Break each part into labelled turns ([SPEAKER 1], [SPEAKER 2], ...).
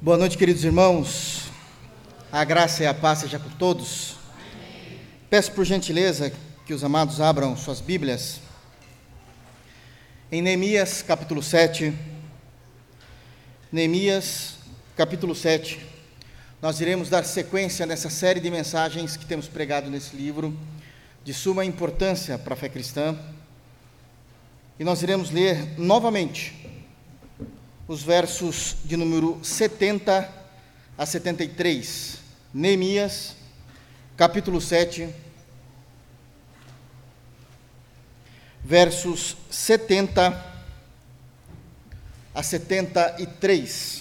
[SPEAKER 1] Boa noite, queridos irmãos. A graça e a paz seja com todos. Amém. Peço por gentileza que os amados abram suas Bíblias em Neemias capítulo 7. Neemias capítulo 7. Nós iremos dar sequência nessa série de mensagens que temos pregado nesse livro, de suma importância para a fé cristã. E nós iremos ler novamente os versos de número 70 a 73. Neemias, capítulo 7, versos 70 a 73.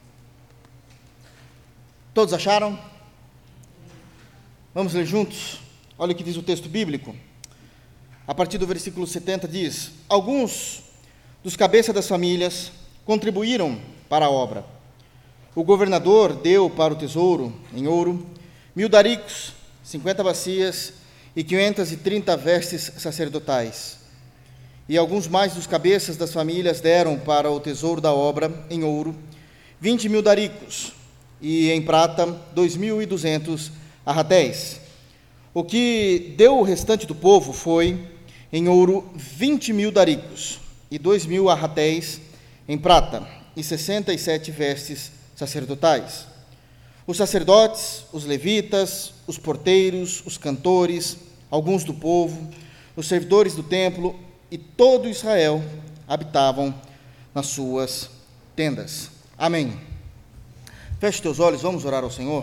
[SPEAKER 1] Todos acharam? Vamos ler juntos? Olha o que diz o texto bíblico. A partir do versículo 70 diz: alguns dos cabeças das famílias contribuíram para a obra. O governador deu para o tesouro, em ouro, 1.000 daricos, 50 bacias e 530 vestes sacerdotais. E alguns mais dos cabeças das famílias deram para o tesouro da obra, em ouro, 20.000 daricos, e em prata, 2.200 arratéis. O que deu o restante do povo foi, em ouro, 20.000 daricos, e 2.000 arratéis, em prata, e 67 vestes sacerdotais. Os sacerdotes, os levitas, os porteiros, os cantores, alguns do povo, os servidores do templo e todo Israel habitavam nas suas tendas. Amém. Feche teus olhos, vamos orar ao Senhor.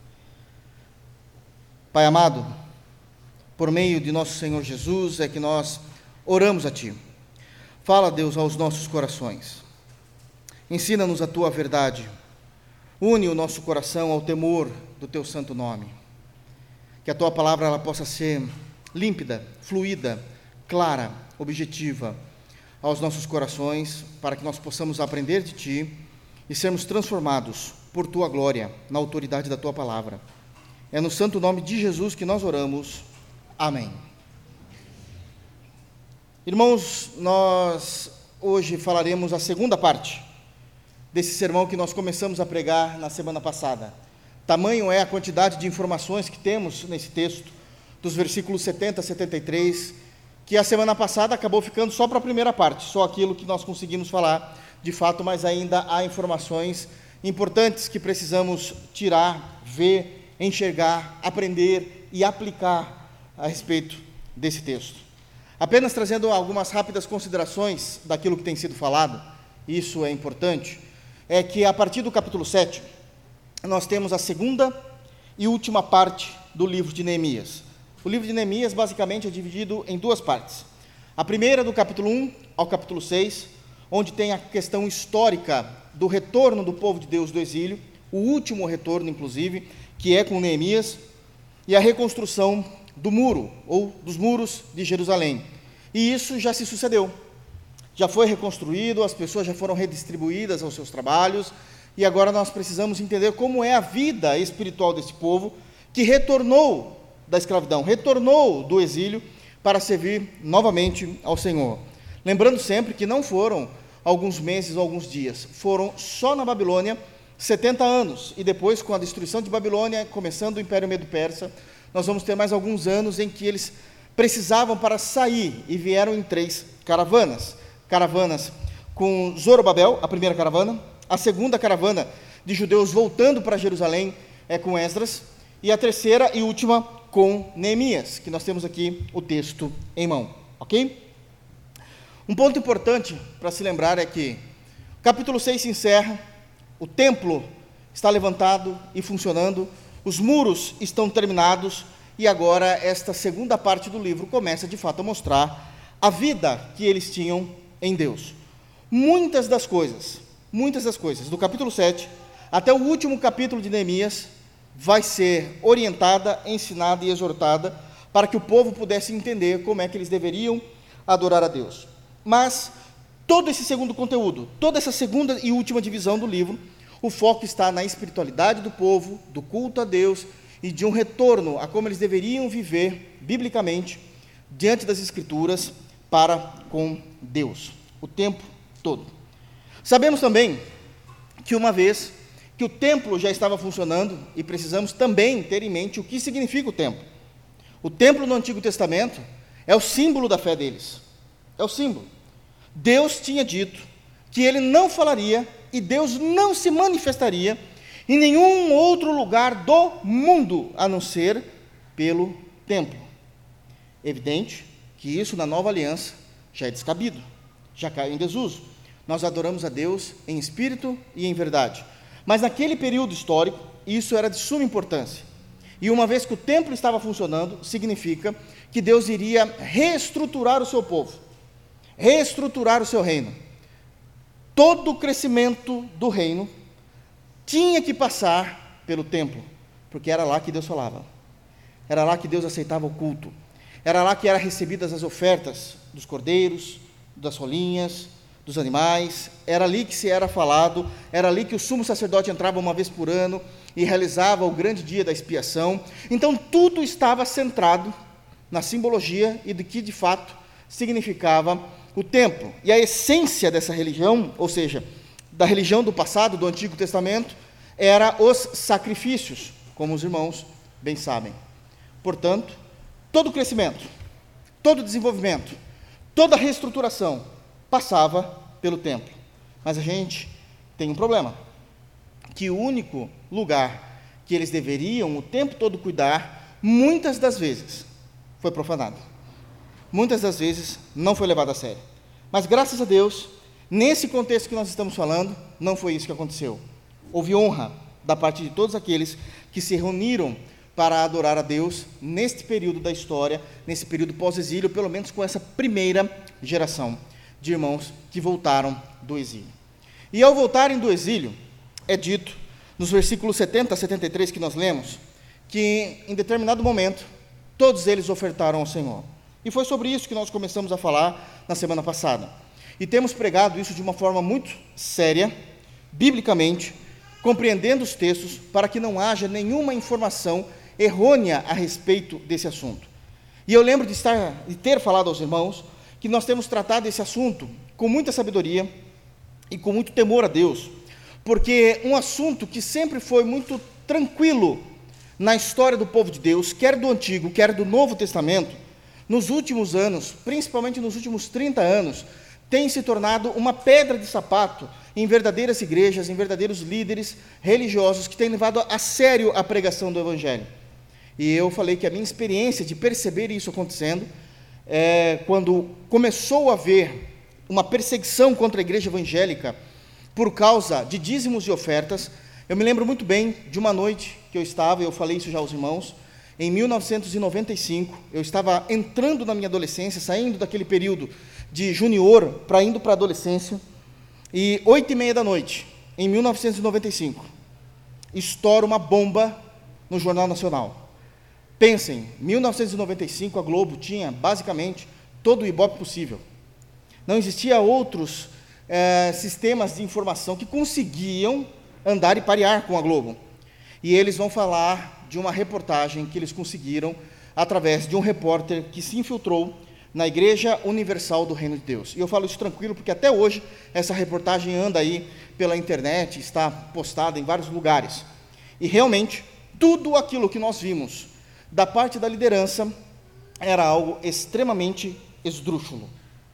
[SPEAKER 1] Pai amado, por meio de nosso Senhor Jesus é que nós oramos a Ti. Fala, Deus, aos nossos corações. Ensina-nos a Tua verdade. Une o nosso coração ao temor do Teu santo nome. Que a Tua palavra ela possa ser límpida, fluida, clara, objetiva aos nossos corações, para que nós possamos aprender de Ti e sermos transformados por Tua glória, na autoridade da Tua palavra. É no santo nome de Jesus que nós oramos. Amém. Irmãos, nós hoje falaremos a segunda parte desse sermão que nós começamos a pregar na semana passada. Tamanho é a quantidade de informações que temos nesse texto, dos versículos 70 a 73, que a semana passada acabou ficando só para a primeira parte, só aquilo que nós conseguimos falar de fato, mas ainda há informações importantes que precisamos tirar, ver, enxergar, aprender e aplicar a respeito desse texto. Apenas trazendo algumas rápidas considerações daquilo que tem sido falado, isso é importante, é que a partir do capítulo 7, nós temos a segunda e última parte do livro de Neemias. O livro de Neemias, basicamente, é dividido em duas partes. A primeira, do capítulo 1 ao capítulo 6, onde tem a questão histórica do retorno do povo de Deus do exílio, o último retorno, inclusive, que é com Neemias, e a reconstrução do muro, ou dos muros de Jerusalém. E isso já se sucedeu. Já foi reconstruído, as pessoas já foram redistribuídas aos seus trabalhos, e agora nós precisamos entender como é a vida espiritual desse povo que retornou da escravidão, retornou do exílio para servir novamente ao Senhor. Lembrando sempre que não foram alguns meses ou alguns dias, foram só na Babilônia 70 anos, e depois, com a destruição de Babilônia, começando o Império Medo-Persa, nós vamos ter mais alguns anos em que eles precisavam para sair, e vieram em 3 caravanas com Zorobabel, a primeira caravana, a segunda caravana de judeus voltando para Jerusalém com Esdras, e a terceira e última com Neemias, que nós temos aqui o texto em mão, ok? Um ponto importante para se lembrar é que o capítulo 6 se encerra, o templo está levantado e funcionando, os muros estão terminados, e agora esta segunda parte do livro começa de fato a mostrar a vida que eles tinham em Deus. Muitas das coisas, do capítulo 7 até o último capítulo de Neemias, vai ser orientada, ensinada e exortada para que o povo pudesse entender como é que eles deveriam adorar a Deus. Mas todo esse segundo conteúdo, toda essa segunda e última divisão do livro, o foco está na espiritualidade do povo, do culto a Deus e de um retorno a como eles deveriam viver biblicamente diante das Escrituras para com Deus, o tempo todo. Sabemos também que uma vez que o templo já estava funcionando e precisamos também ter em mente o que significa o templo. O templo no Antigo Testamento é o símbolo da fé deles. É o símbolo. Deus tinha dito que ele não falaria e Deus não se manifestaria em nenhum outro lugar do mundo, a não ser pelo templo. Evidente que isso na nova aliança já é descabido, já caiu em desuso. Nós adoramos a Deus em espírito e em verdade. Mas naquele período histórico, isso era de suma importância. E uma vez que o templo estava funcionando, significa que Deus iria reestruturar o seu povo, reestruturar o seu reino. Todo o crescimento do reino tinha que passar pelo templo, porque era lá que Deus falava, era lá que Deus aceitava o culto, era lá que eram recebidas as ofertas dos cordeiros, das rolinhas, dos animais, era ali que se era falado, era ali que o sumo sacerdote entrava uma vez por ano e realizava o grande dia da expiação. Então tudo estava centrado na simbologia e do que de fato significava o templo. E a essência dessa religião, ou seja, da religião do passado, do Antigo Testamento, era os sacrifícios, como os irmãos bem sabem. Portanto, todo o crescimento, todo o desenvolvimento, toda a reestruturação passava pelo templo. Mas a gente tem um problema, que o único lugar que eles deveriam o tempo todo cuidar, muitas das vezes foi profanado. Muitas das vezes não foi levado a sério. Mas graças a Deus, nesse contexto que nós estamos falando, não foi isso que aconteceu. Houve honra da parte de todos aqueles que se reuniram para adorar a Deus neste período da história, nesse período pós-exílio, pelo menos com essa primeira geração de irmãos que voltaram do exílio. E ao voltarem do exílio, é dito, nos versículos 70 a 73 que nós lemos, que em determinado momento, todos eles ofertaram ao Senhor. E foi sobre isso que nós começamos a falar na semana passada. E temos pregado isso de uma forma muito séria, biblicamente, compreendendo os textos, para que não haja nenhuma informação errônea a respeito desse assunto. E eu lembro de ter falado aos irmãos que nós temos tratado esse assunto com muita sabedoria e com muito temor a Deus, porque um assunto que sempre foi muito tranquilo na história do povo de Deus, quer do Antigo, quer do Novo Testamento, nos últimos anos, principalmente nos últimos 30 anos, tem se tornado uma pedra de sapato em verdadeiras igrejas, em verdadeiros líderes religiosos que têm levado a sério a pregação do Evangelho. E eu falei que a minha experiência de perceber isso acontecendo, quando começou a haver uma perseguição contra a igreja evangélica por causa de dízimos e ofertas, eu me lembro muito bem de uma noite que eu estava, eu falei isso já aos irmãos, em 1995, eu estava entrando na minha adolescência, saindo daquele período de junior para indo para a adolescência, e 8h30 da noite, em 1995, estoura uma bomba no Jornal Nacional. Pensem, 1995 a Globo tinha basicamente todo o ibope possível. Não existia outros sistemas de informação que conseguiam andar e parear com a Globo. E eles vão falar de uma reportagem que eles conseguiram através de um repórter que se infiltrou na Igreja Universal do Reino de Deus. E eu falo isso tranquilo porque até hoje essa reportagem anda aí pela internet, está postada em vários lugares. E realmente, tudo aquilo que nós vimos da parte da liderança era algo extremamente esdrúxulo,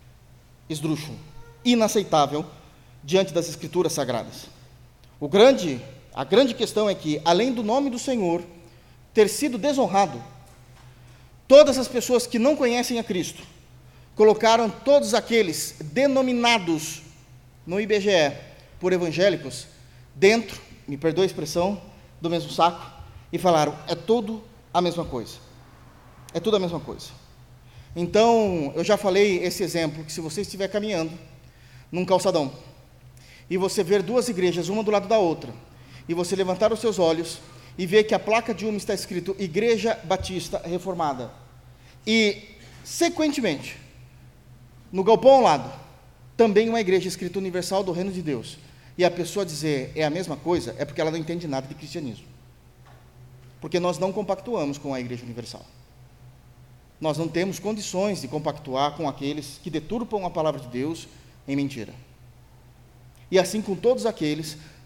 [SPEAKER 1] inaceitável diante das Escrituras Sagradas. A grande questão é que, além do nome do Senhor ter sido desonrado, todas as pessoas que não conhecem a Cristo colocaram todos aqueles denominados no IBGE por evangélicos dentro, me perdoe a expressão, do mesmo saco e falaram, é tudo a mesma coisa. É tudo a mesma coisa. Então, eu já falei esse exemplo, que se você estiver caminhando num calçadão e você ver duas igrejas, uma do lado da outra, e você levantar os seus olhos e ver que a placa de uma está escrito Igreja Batista Reformada, e, sequentemente, no galpão ao lado, também uma igreja escrita Universal do Reino de Deus, e a pessoa dizer é a mesma coisa, é porque ela não entende nada de cristianismo. Porque nós não compactuamos com a Igreja Universal. Nós não temos condições de compactuar com aqueles que deturpam a palavra de Deus em mentira. E assim com todos aqueles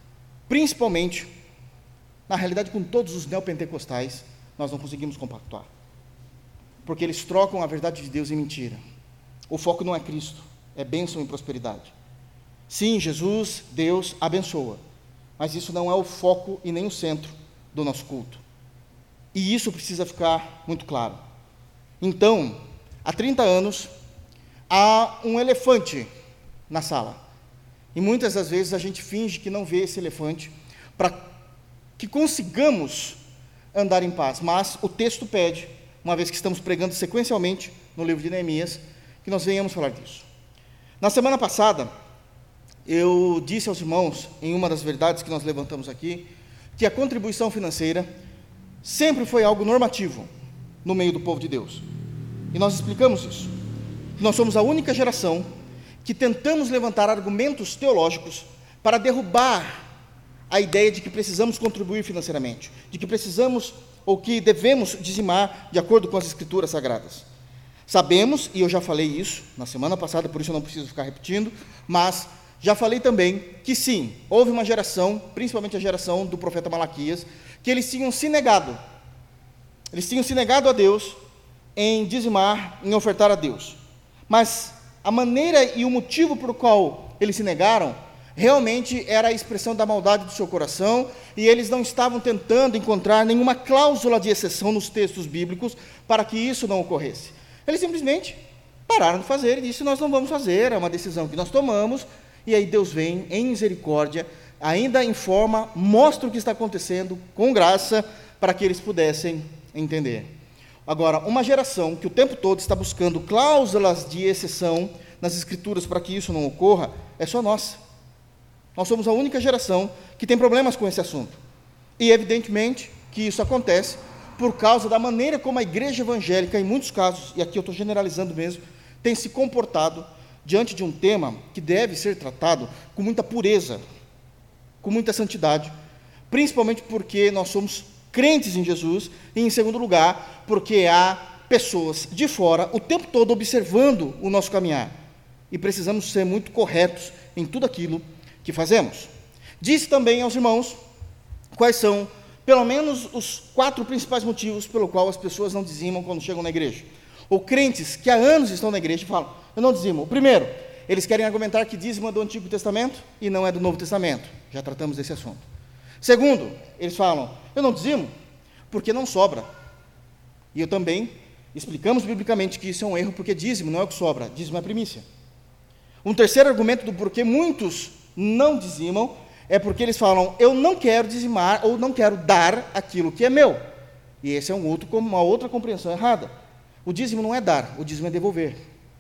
[SPEAKER 1] principalmente, na realidade, com todos os neopentecostais, nós não conseguimos compactuar. Porque eles trocam a verdade de Deus em mentira. O foco não é Cristo, é bênção e prosperidade. Sim, Jesus, Deus, abençoa. Mas isso não é o foco e nem o centro do nosso culto. E isso precisa ficar muito claro. Então, há 30 anos, há um elefante na sala. E muitas das vezes a gente finge que não vê esse elefante para que consigamos andar em paz. Mas o texto pede, uma vez que estamos pregando sequencialmente no livro de Neemias, que nós venhamos falar disso. Na semana passada, eu disse aos irmãos, em uma das verdades que nós levantamos aqui, que a contribuição financeira sempre foi algo normativo no meio do povo de Deus. E nós explicamos isso. Nós somos a única geração que tentamos levantar argumentos teológicos para derrubar a ideia de que precisamos contribuir financeiramente, de que precisamos ou que devemos dizimar de acordo com as Escrituras Sagradas. Sabemos, e eu já falei isso na semana passada, por isso eu não preciso ficar repetindo, mas já falei também que sim, houve uma geração, principalmente a geração do profeta Malaquias, que eles tinham se negado a Deus em dizimar, em ofertar a Deus. Mas a maneira e o motivo por qual eles se negaram, realmente era a expressão da maldade do seu coração, e eles não estavam tentando encontrar nenhuma cláusula de exceção nos textos bíblicos para que isso não ocorresse. Eles simplesmente pararam de fazer e disseram: nós não vamos fazer, é uma decisão que nós tomamos. E aí Deus vem, em misericórdia, ainda informa, mostra o que está acontecendo, com graça, para que eles pudessem entender. Agora, uma geração que o tempo todo está buscando cláusulas de exceção nas Escrituras para que isso não ocorra, é só nossa. Nós somos a única geração que tem problemas com esse assunto. E, evidentemente, que isso acontece por causa da maneira como a igreja evangélica, em muitos casos, e aqui eu estou generalizando mesmo, tem se comportado diante de um tema que deve ser tratado com muita pureza, com muita santidade, principalmente porque nós somos crentes em Jesus, e em segundo lugar, porque há pessoas de fora o tempo todo observando o nosso caminhar, e precisamos ser muito corretos em tudo aquilo que fazemos. Disse também aos irmãos quais são, pelo menos, os 4 principais motivos pelo qual as pessoas não dizimam quando chegam na igreja, ou crentes que há anos estão na igreja e falam: eu não dizimo. O primeiro, eles querem argumentar que dízimo é do Antigo Testamento e não é do Novo Testamento. Já tratamos desse assunto. Segundo, eles falam: eu não dizimo porque não sobra. E eu também explicamos biblicamente que isso é um erro, porque dízimo não é o que sobra, dízimo é a primícia. Um terceiro argumento do porquê muitos não dizimam é porque eles falam: eu não quero dizimar ou não quero dar aquilo que é meu. E esse é uma outra compreensão errada. O dízimo não é dar, o dízimo é devolver.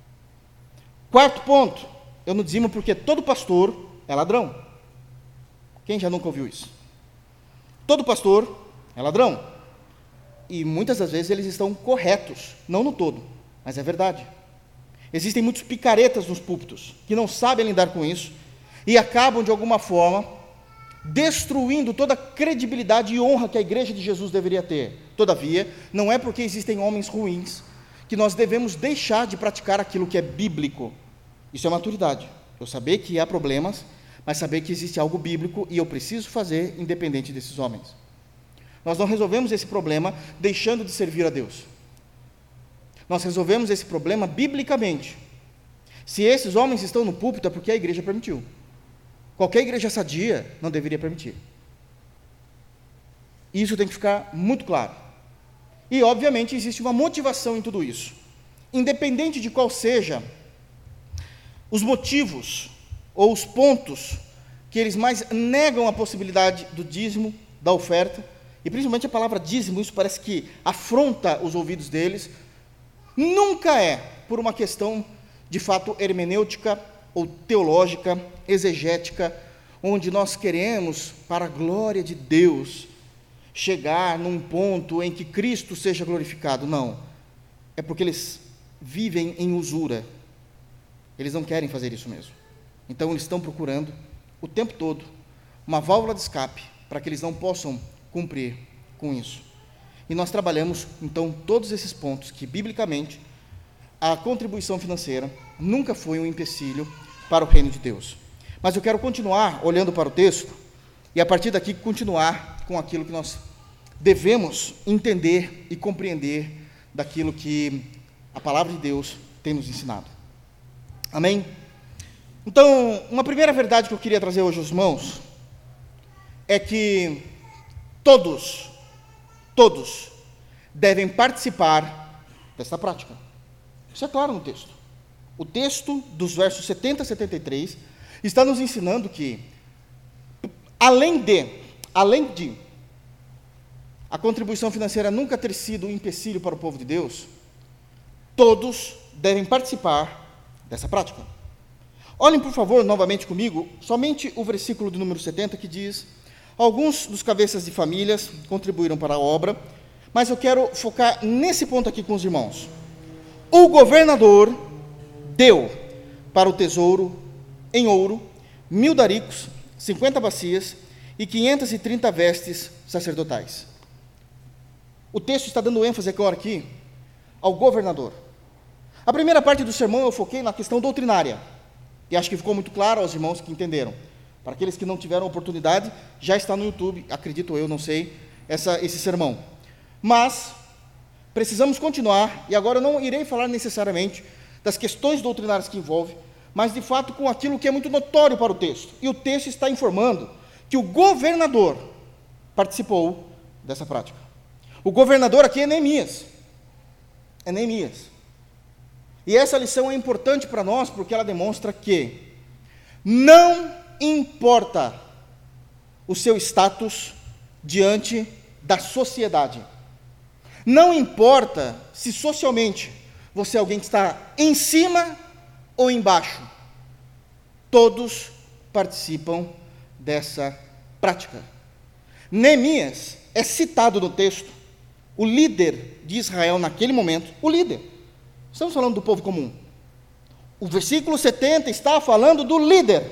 [SPEAKER 1] Quarto ponto, eu não dizimo porque todo pastor é ladrão. Quem já nunca ouviu isso? Todo pastor é ladrão. E muitas das vezes eles estão corretos, não no todo, mas é verdade. Existem muitos picaretas nos púlpitos que não sabem lidar com isso e acabam, de alguma forma, destruindo toda a credibilidade e honra que a igreja de Jesus deveria ter. Todavia, não é porque existem homens ruins que nós devemos deixar de praticar aquilo que é bíblico. Isso é maturidade. Eu saber que há problemas, mas saber que existe algo bíblico e eu preciso fazer independente desses homens. Nós não resolvemos esse problema deixando de servir a Deus. Nós resolvemos esse problema biblicamente. Se esses homens estão no púlpito, é porque a igreja permitiu. Qualquer igreja sadia não deveria permitir. Isso tem que ficar muito claro. E, obviamente, existe uma motivação em tudo isso. Independente de qual seja os motivos ou os pontos que eles mais negam a possibilidade do dízimo, da oferta, e principalmente a palavra dízimo, isso parece que afronta os ouvidos deles, nunca é por uma questão de fato hermenêutica ou teológica, exegética, onde nós queremos, para a glória de Deus, chegar num ponto em que Cristo seja glorificado. Não, é porque eles vivem em usura, eles não querem fazer isso mesmo. Então eles estão procurando o tempo todo uma válvula de escape para que eles não possam cumprir com isso. E nós trabalhamos então todos esses pontos que biblicamente a contribuição financeira nunca foi um empecilho para o reino de Deus. Mas eu quero continuar olhando para o texto e a partir daqui continuar com aquilo que nós devemos entender e compreender daquilo que a palavra de Deus tem nos ensinado. Amém? Então, uma primeira verdade que eu queria trazer hoje aos irmãos é que todos devem participar desta prática. Isso é claro no texto. O texto dos versos 70 a 73 está nos ensinando que, além de a contribuição financeira nunca ter sido um empecilho para o povo de Deus, todos devem participar dessa prática. Olhem, por favor, novamente comigo, somente o versículo do número 70, que diz: alguns dos cabeças de famílias contribuíram para a obra, mas eu quero focar nesse ponto aqui com os irmãos. O governador deu para o tesouro em ouro 1000 daricos, 50 bacias e 530 vestes sacerdotais. O texto está dando ênfase agora aqui ao governador. A primeira parte do sermão eu foquei na questão doutrinária, e acho que ficou muito claro aos irmãos que entenderam. Para aqueles que não tiveram oportunidade, já está no YouTube, acredito eu, não sei, esse sermão. Mas precisamos continuar, e agora eu não irei falar necessariamente das questões doutrinárias que envolve, mas de fato com aquilo que é muito notório para o texto. E o texto está informando que o governador participou dessa prática. O governador aqui é Neemias. É Neemias. E essa lição é importante para nós, porque ela demonstra que não importa o seu status diante da sociedade. Não importa se socialmente você é alguém que está em cima ou embaixo. Todos participam dessa prática. Neemias é citado no texto, o líder de Israel naquele momento, o líder. Estamos falando do povo comum. O versículo 70 está falando do líder.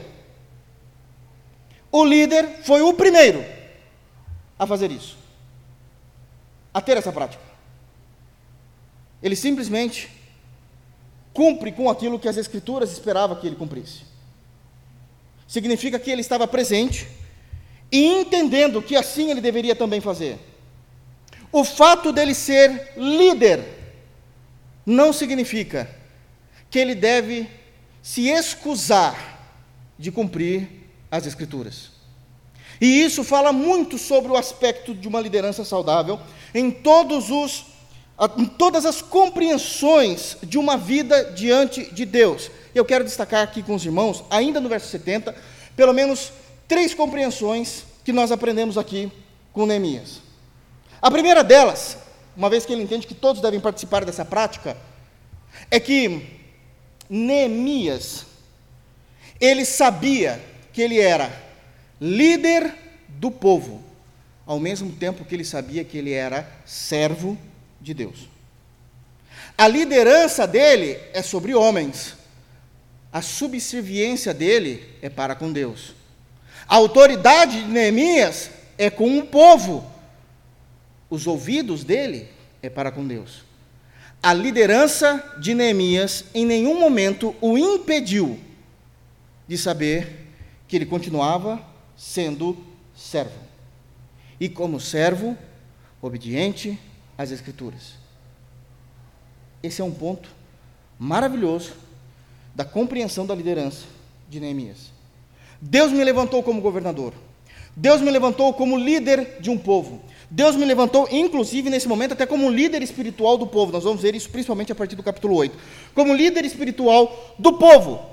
[SPEAKER 1] O líder foi o primeiro a fazer isso, a ter essa prática. Ele simplesmente cumpre com aquilo que as Escrituras esperavam que ele cumprisse. Significa que ele estava presente e entendendo que assim ele deveria também fazer. O fato dele ser líder não significa que ele deve se excusar de cumprir as Escrituras. E isso fala muito sobre o aspecto de uma liderança saudável em todas as compreensões de uma vida diante de Deus. Eu quero destacar aqui com os irmãos, ainda no verso 70, pelo menos 3 compreensões que nós aprendemos aqui com Neemias. A primeira delas, uma vez que ele entende que todos devem participar dessa prática, é que Neemias, ele sabia que ele era líder do povo, ao mesmo tempo que ele sabia que ele era servo de Deus. A liderança dele é sobre homens, a subserviência dele é para com Deus. A autoridade de Neemias é com o povo, os ouvidos dele é para com Deus. A liderança de Neemias em nenhum momento o impediu de saber que ele continuava sendo servo. E como servo, obediente às Escrituras. Esse é um ponto maravilhoso da compreensão da liderança de Neemias. Deus me levantou como governador. Deus me levantou como líder de um povo. Deus me levantou, inclusive, nesse momento, até como líder espiritual do povo. Nós vamos ver isso principalmente a partir do capítulo 8. Como líder espiritual do povo.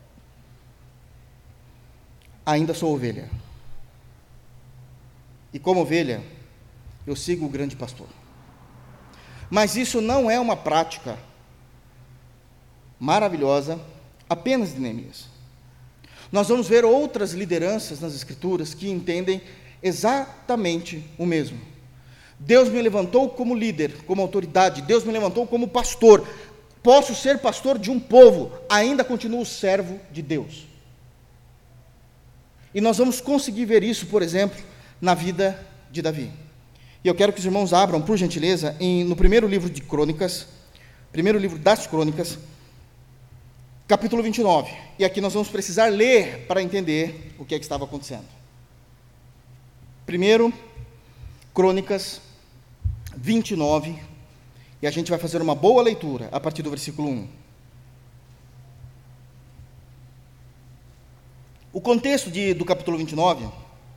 [SPEAKER 1] Ainda sou ovelha. E como ovelha, eu sigo o grande pastor. Mas isso não é uma prática maravilhosa apenas de Neemias. Nós vamos ver outras lideranças nas Escrituras que entendem exatamente o mesmo. Deus me levantou como líder, como autoridade. Deus me levantou como pastor. Posso ser pastor de um povo, ainda continuo servo de Deus. E nós vamos conseguir ver isso, por exemplo, na vida de Davi. E eu quero que os irmãos abram, por gentileza, no primeiro livro de Crônicas, primeiro livro das Crônicas, capítulo 29. E aqui nós vamos precisar ler para entender o que é que estava acontecendo. Primeiro, Crônicas 29, e a gente vai fazer uma boa leitura a partir do versículo 1. O contexto do capítulo 29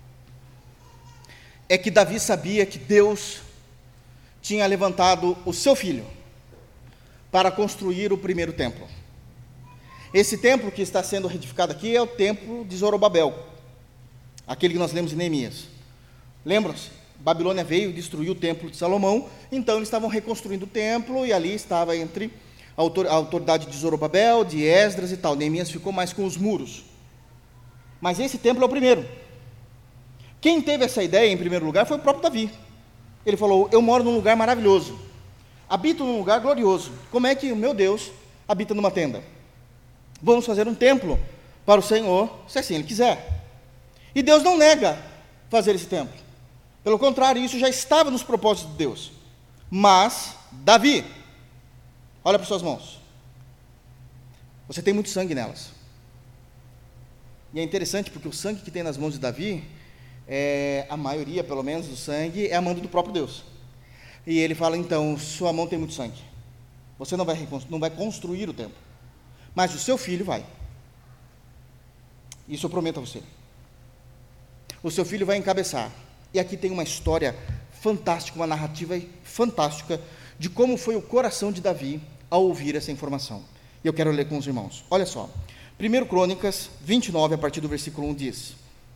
[SPEAKER 1] é que Davi sabia que Deus tinha levantado o seu filho para construir o primeiro templo. Esse templo que está sendo reedificado aqui é o templo de Zorobabel, aquele que nós lemos em Neemias. Lembram-se? Babilônia veio e destruiu o templo de Salomão, então eles estavam reconstruindo o templo, e ali estava entre a autoridade de Zorobabel, de Esdras e tal. Neemias ficou mais com os muros. Mas esse templo é o primeiro. Quem teve essa ideia em primeiro lugar foi o próprio Davi. Ele falou: eu moro num lugar maravilhoso, habito num lugar glorioso. Como é que o meu Deus habita numa tenda? Vamos fazer um templo para o Senhor, se assim Ele quiser. E Deus não nega fazer esse templo. Pelo contrário, isso já estava nos propósitos de Deus. Mas, Davi, olha para suas mãos. Você tem muito sangue nelas. E é interessante porque o sangue que tem nas mãos de Davi, a maioria, pelo menos, do sangue, é a mão do próprio Deus. E ele fala: então, sua mão tem muito sangue. Você não vai construir o templo, mas o seu filho vai. Isso eu prometo a você. O seu filho vai encabeçar. E aqui tem uma história fantástica, uma narrativa fantástica de como foi o coração de Davi ao ouvir essa informação. E eu quero ler com os irmãos. Olha só. 1 Crônicas 29, a partir do versículo 1 diz: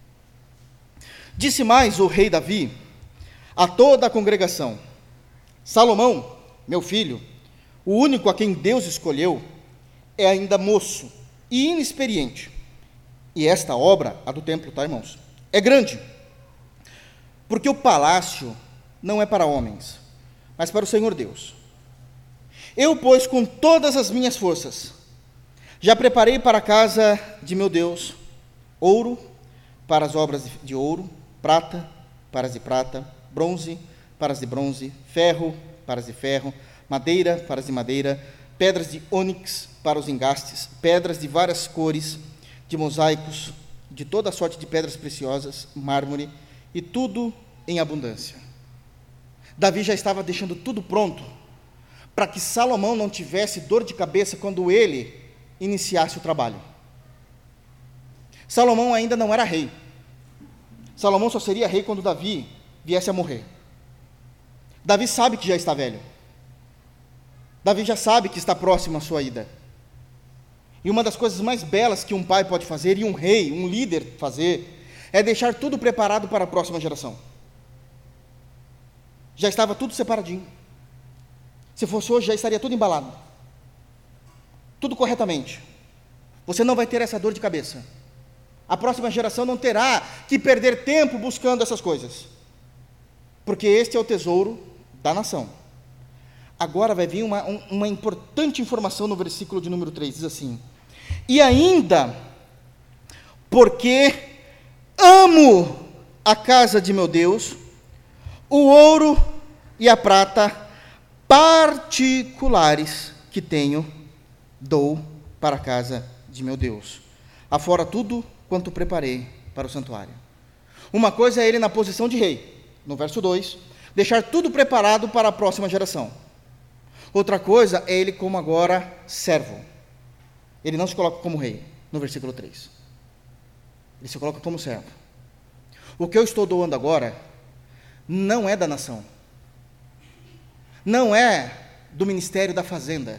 [SPEAKER 1] disse mais o rei Davi a toda a congregação: Salomão, meu filho, o único a quem Deus escolheu, é ainda moço e inexperiente. E esta obra, a do templo, tá, irmãos, é grande, porque o palácio não é para homens, mas para o Senhor Deus. Eu, pois, com todas as minhas forças, já preparei para a casa de meu Deus ouro para as obras de ouro, prata para as de prata, bronze para as de bronze, ferro para as de ferro, madeira para as de madeira, pedras de ônix para os engastes, pedras de várias cores, de mosaicos, de toda sorte de pedras preciosas, mármore, e tudo em abundância. Davi já estava deixando tudo pronto para que Salomão não tivesse dor de cabeça quando ele iniciasse o trabalho. Salomão ainda não era rei. Salomão só seria rei quando Davi viesse a morrer. Davi sabe que já está velho. Davi já sabe que está próximo à sua ida. E uma das coisas mais belas que um pai pode fazer, e um rei, um líder fazer, é deixar tudo preparado para a próxima geração. Já estava tudo separadinho. Se fosse hoje, já estaria tudo embalado. Tudo corretamente. Você não vai ter essa dor de cabeça. A próxima geração não terá que perder tempo buscando essas coisas, porque este é o tesouro da nação. Agora vai vir uma importante informação no versículo de número 3, diz assim: e ainda, porque amo a casa de meu Deus, o ouro e a prata particulares que tenho, dou para a casa de meu Deus, afora tudo quanto preparei para o santuário. Uma coisa é ele na posição de rei, no verso 2, deixar tudo preparado para a próxima geração. Outra coisa é ele como agora servo. Ele não se coloca como rei, no versículo 3. Ele se coloca como servo. O que eu estou doando agora não é da nação, não é do Ministério da Fazenda,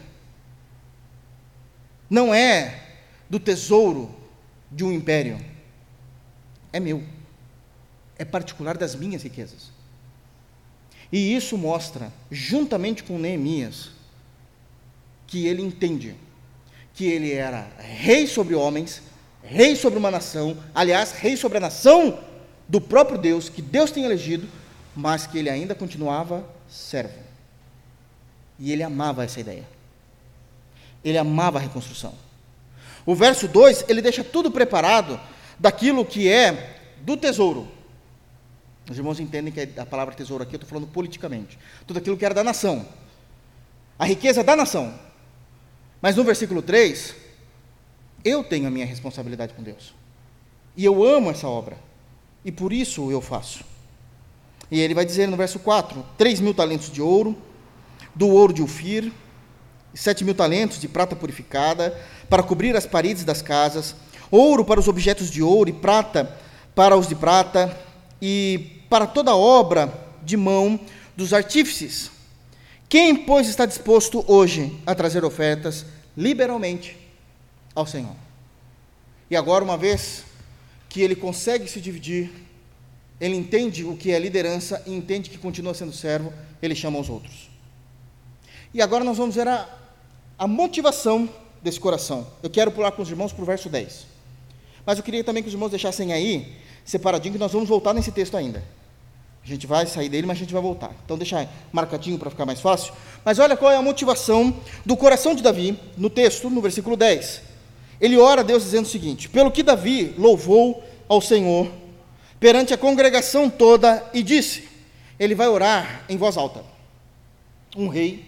[SPEAKER 1] não é do tesouro de um império, é meu, é particular das minhas riquezas. E isso mostra, juntamente com Neemias, que ele entende que ele era rei sobre homens, rei sobre uma nação, aliás, rei sobre a nação do próprio Deus, que Deus tem elegido, mas que ele ainda continuava servo. E ele amava essa ideia. Ele amava a reconstrução. O verso 2, ele deixa tudo preparado daquilo que é do tesouro. Os irmãos entendem que a palavra tesouro aqui, eu estou falando politicamente. Tudo aquilo que era da nação. A riqueza da nação. Mas no versículo 3, eu tenho a minha responsabilidade com Deus. E eu amo essa obra. E por isso eu faço. E ele vai dizer no verso 4, 3.000 talentos de ouro, do ouro de Ofir, 7.000 talentos de prata purificada, para cobrir as paredes das casas, ouro para os objetos de ouro, e prata para os de prata, e para toda a obra de mão dos artífices. Quem, pois, está disposto hoje a trazer ofertas liberalmente ao Senhor? E agora, uma vez que ele consegue se dividir, ele entende o que é liderança e entende que continua sendo servo, ele chama os outros. E agora nós vamos ver a motivação desse coração. Eu quero pular com os irmãos para o verso 10. Mas eu queria também que os irmãos deixassem aí, separadinho, que nós vamos voltar nesse texto ainda. A gente vai sair dele, mas a gente vai voltar. Então deixa marcadinho para ficar mais fácil. Mas olha qual é a motivação do coração de Davi, no texto, no versículo 10. Ele ora a Deus dizendo o seguinte: pelo que Davi louvou ao Senhor perante a congregação toda e disse. Ele vai orar em voz alta. Um rei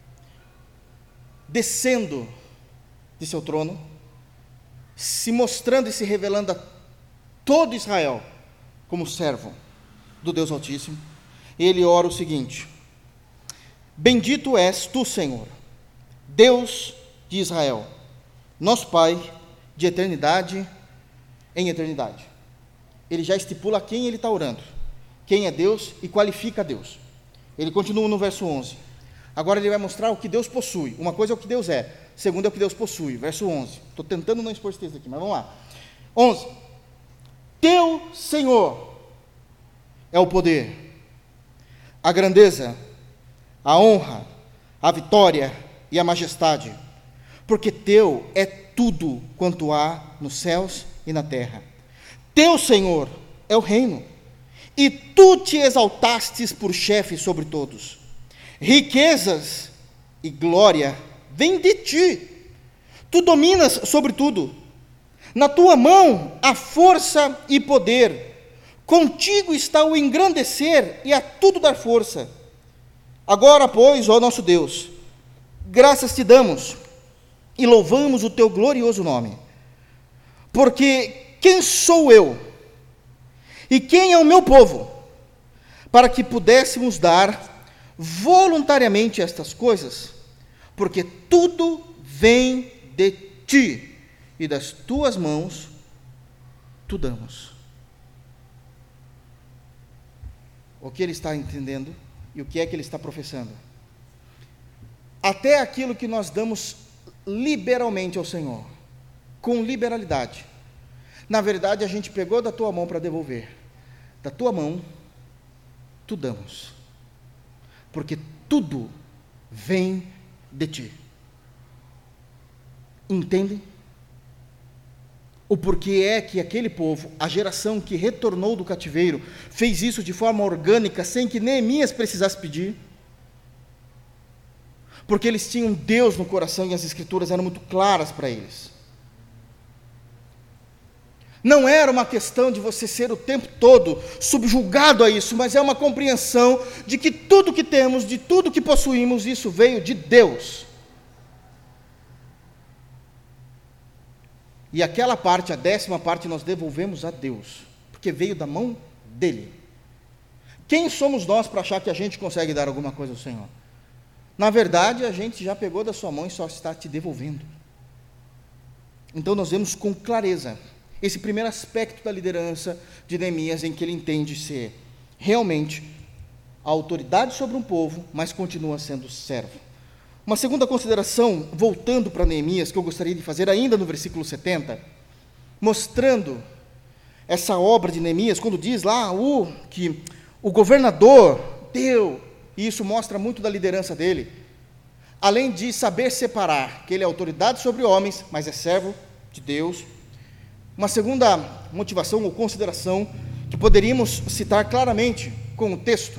[SPEAKER 1] descendo de seu trono, se mostrando e se revelando a todo Israel como servo do Deus Altíssimo. Ele ora o seguinte: bendito és tu, Senhor, Deus de Israel, nosso Pai, de eternidade em eternidade. Ele já estipula quem ele está orando, quem é Deus, e qualifica a Deus. Ele continua no verso 11. Agora ele vai mostrar o que Deus possui. Uma coisa é o que Deus é, segunda é o que Deus possui. Verso 11. Estou tentando não expor esse texto aqui, mas vamos lá. 11. Teu Senhor é o poder, a grandeza, a honra, a vitória e a majestade, porque teu é tudo quanto há nos céus e na terra. Teu, Senhor, é o reino, e tu te exaltastes por chefe sobre todos. Riquezas e glória vêm de ti, tu dominas sobre tudo. Na tua mão há força e poder, contigo está o engrandecer e a tudo dar força. Agora, pois, ó nosso Deus, graças te damos e louvamos o teu glorioso nome, porque quem sou eu e quem é o meu povo, para que pudéssemos dar voluntariamente estas coisas? Porque tudo vem de ti, e das tuas mãos tu damos. O que ele está entendendo e o que é que ele está professando? Até aquilo que nós damos liberalmente ao Senhor, com liberalidade, na verdade a gente pegou da tua mão para devolver. Da tua mão tu damos, porque tudo vem de ti. Entendem? O porquê é que aquele povo, a geração que retornou do cativeiro, fez isso de forma orgânica, sem que Neemias precisasse pedir? Porque eles tinham Deus no coração e as Escrituras eram muito claras para eles. Não era uma questão de você ser o tempo todo subjugado a isso, mas é uma compreensão de que tudo que temos, de tudo que possuímos, isso veio de Deus. E aquela parte, a 10ª parte, nós devolvemos a Deus, porque veio da mão dele. Quem somos nós para achar que a gente consegue dar alguma coisa ao Senhor? Na verdade, a gente já pegou da sua mão e só está te devolvendo. Então nós vemos com clareza esse primeiro aspecto da liderança de Neemias, em que ele entende ser realmente a autoridade sobre um povo, mas continua sendo servo. Uma segunda consideração, voltando para Neemias, que eu gostaria de fazer ainda no versículo 70, mostrando essa obra de Neemias, quando diz lá que o governador deu, e isso mostra muito da liderança dele, além de saber separar, que ele é autoridade sobre homens, mas é servo de Deus. Uma segunda motivação ou consideração, que poderíamos citar claramente com o texto,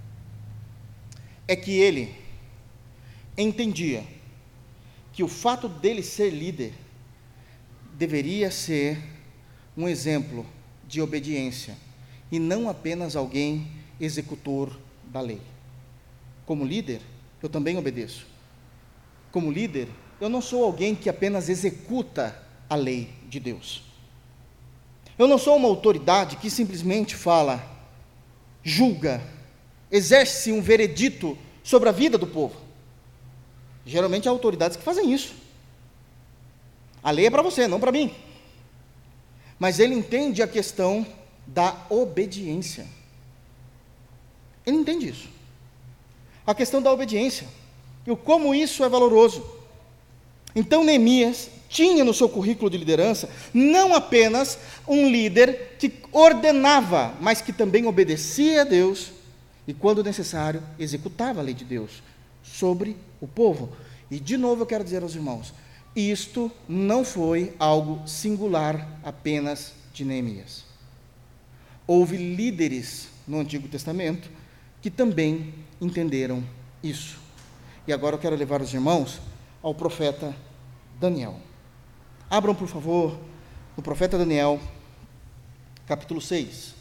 [SPEAKER 1] é que ele entendia que o fato dele ser líder deveria ser um exemplo de obediência e não apenas alguém executor da lei. Como líder, eu também obedeço. Como líder, eu não sou alguém que apenas executa a lei de Deus. Eu não sou uma autoridade que simplesmente fala, julga, exerce um veredito sobre a vida do povo. Geralmente há autoridades que fazem isso. A lei é para você, não para mim. Mas ele entende a questão da obediência. Ele entende isso. A questão da obediência. E o como isso é valoroso. Então Neemias tinha no seu currículo de liderança não apenas um líder que ordenava, mas que também obedecia a Deus e, quando necessário, executava a lei de Deus sobre o povo. E, de novo, eu quero dizer aos irmãos, isto não foi algo singular apenas de Neemias. Houve líderes no Antigo Testamento que também entenderam isso. E agora eu quero levar os irmãos ao profeta Daniel. Abram, por favor, no profeta Daniel, capítulo 6.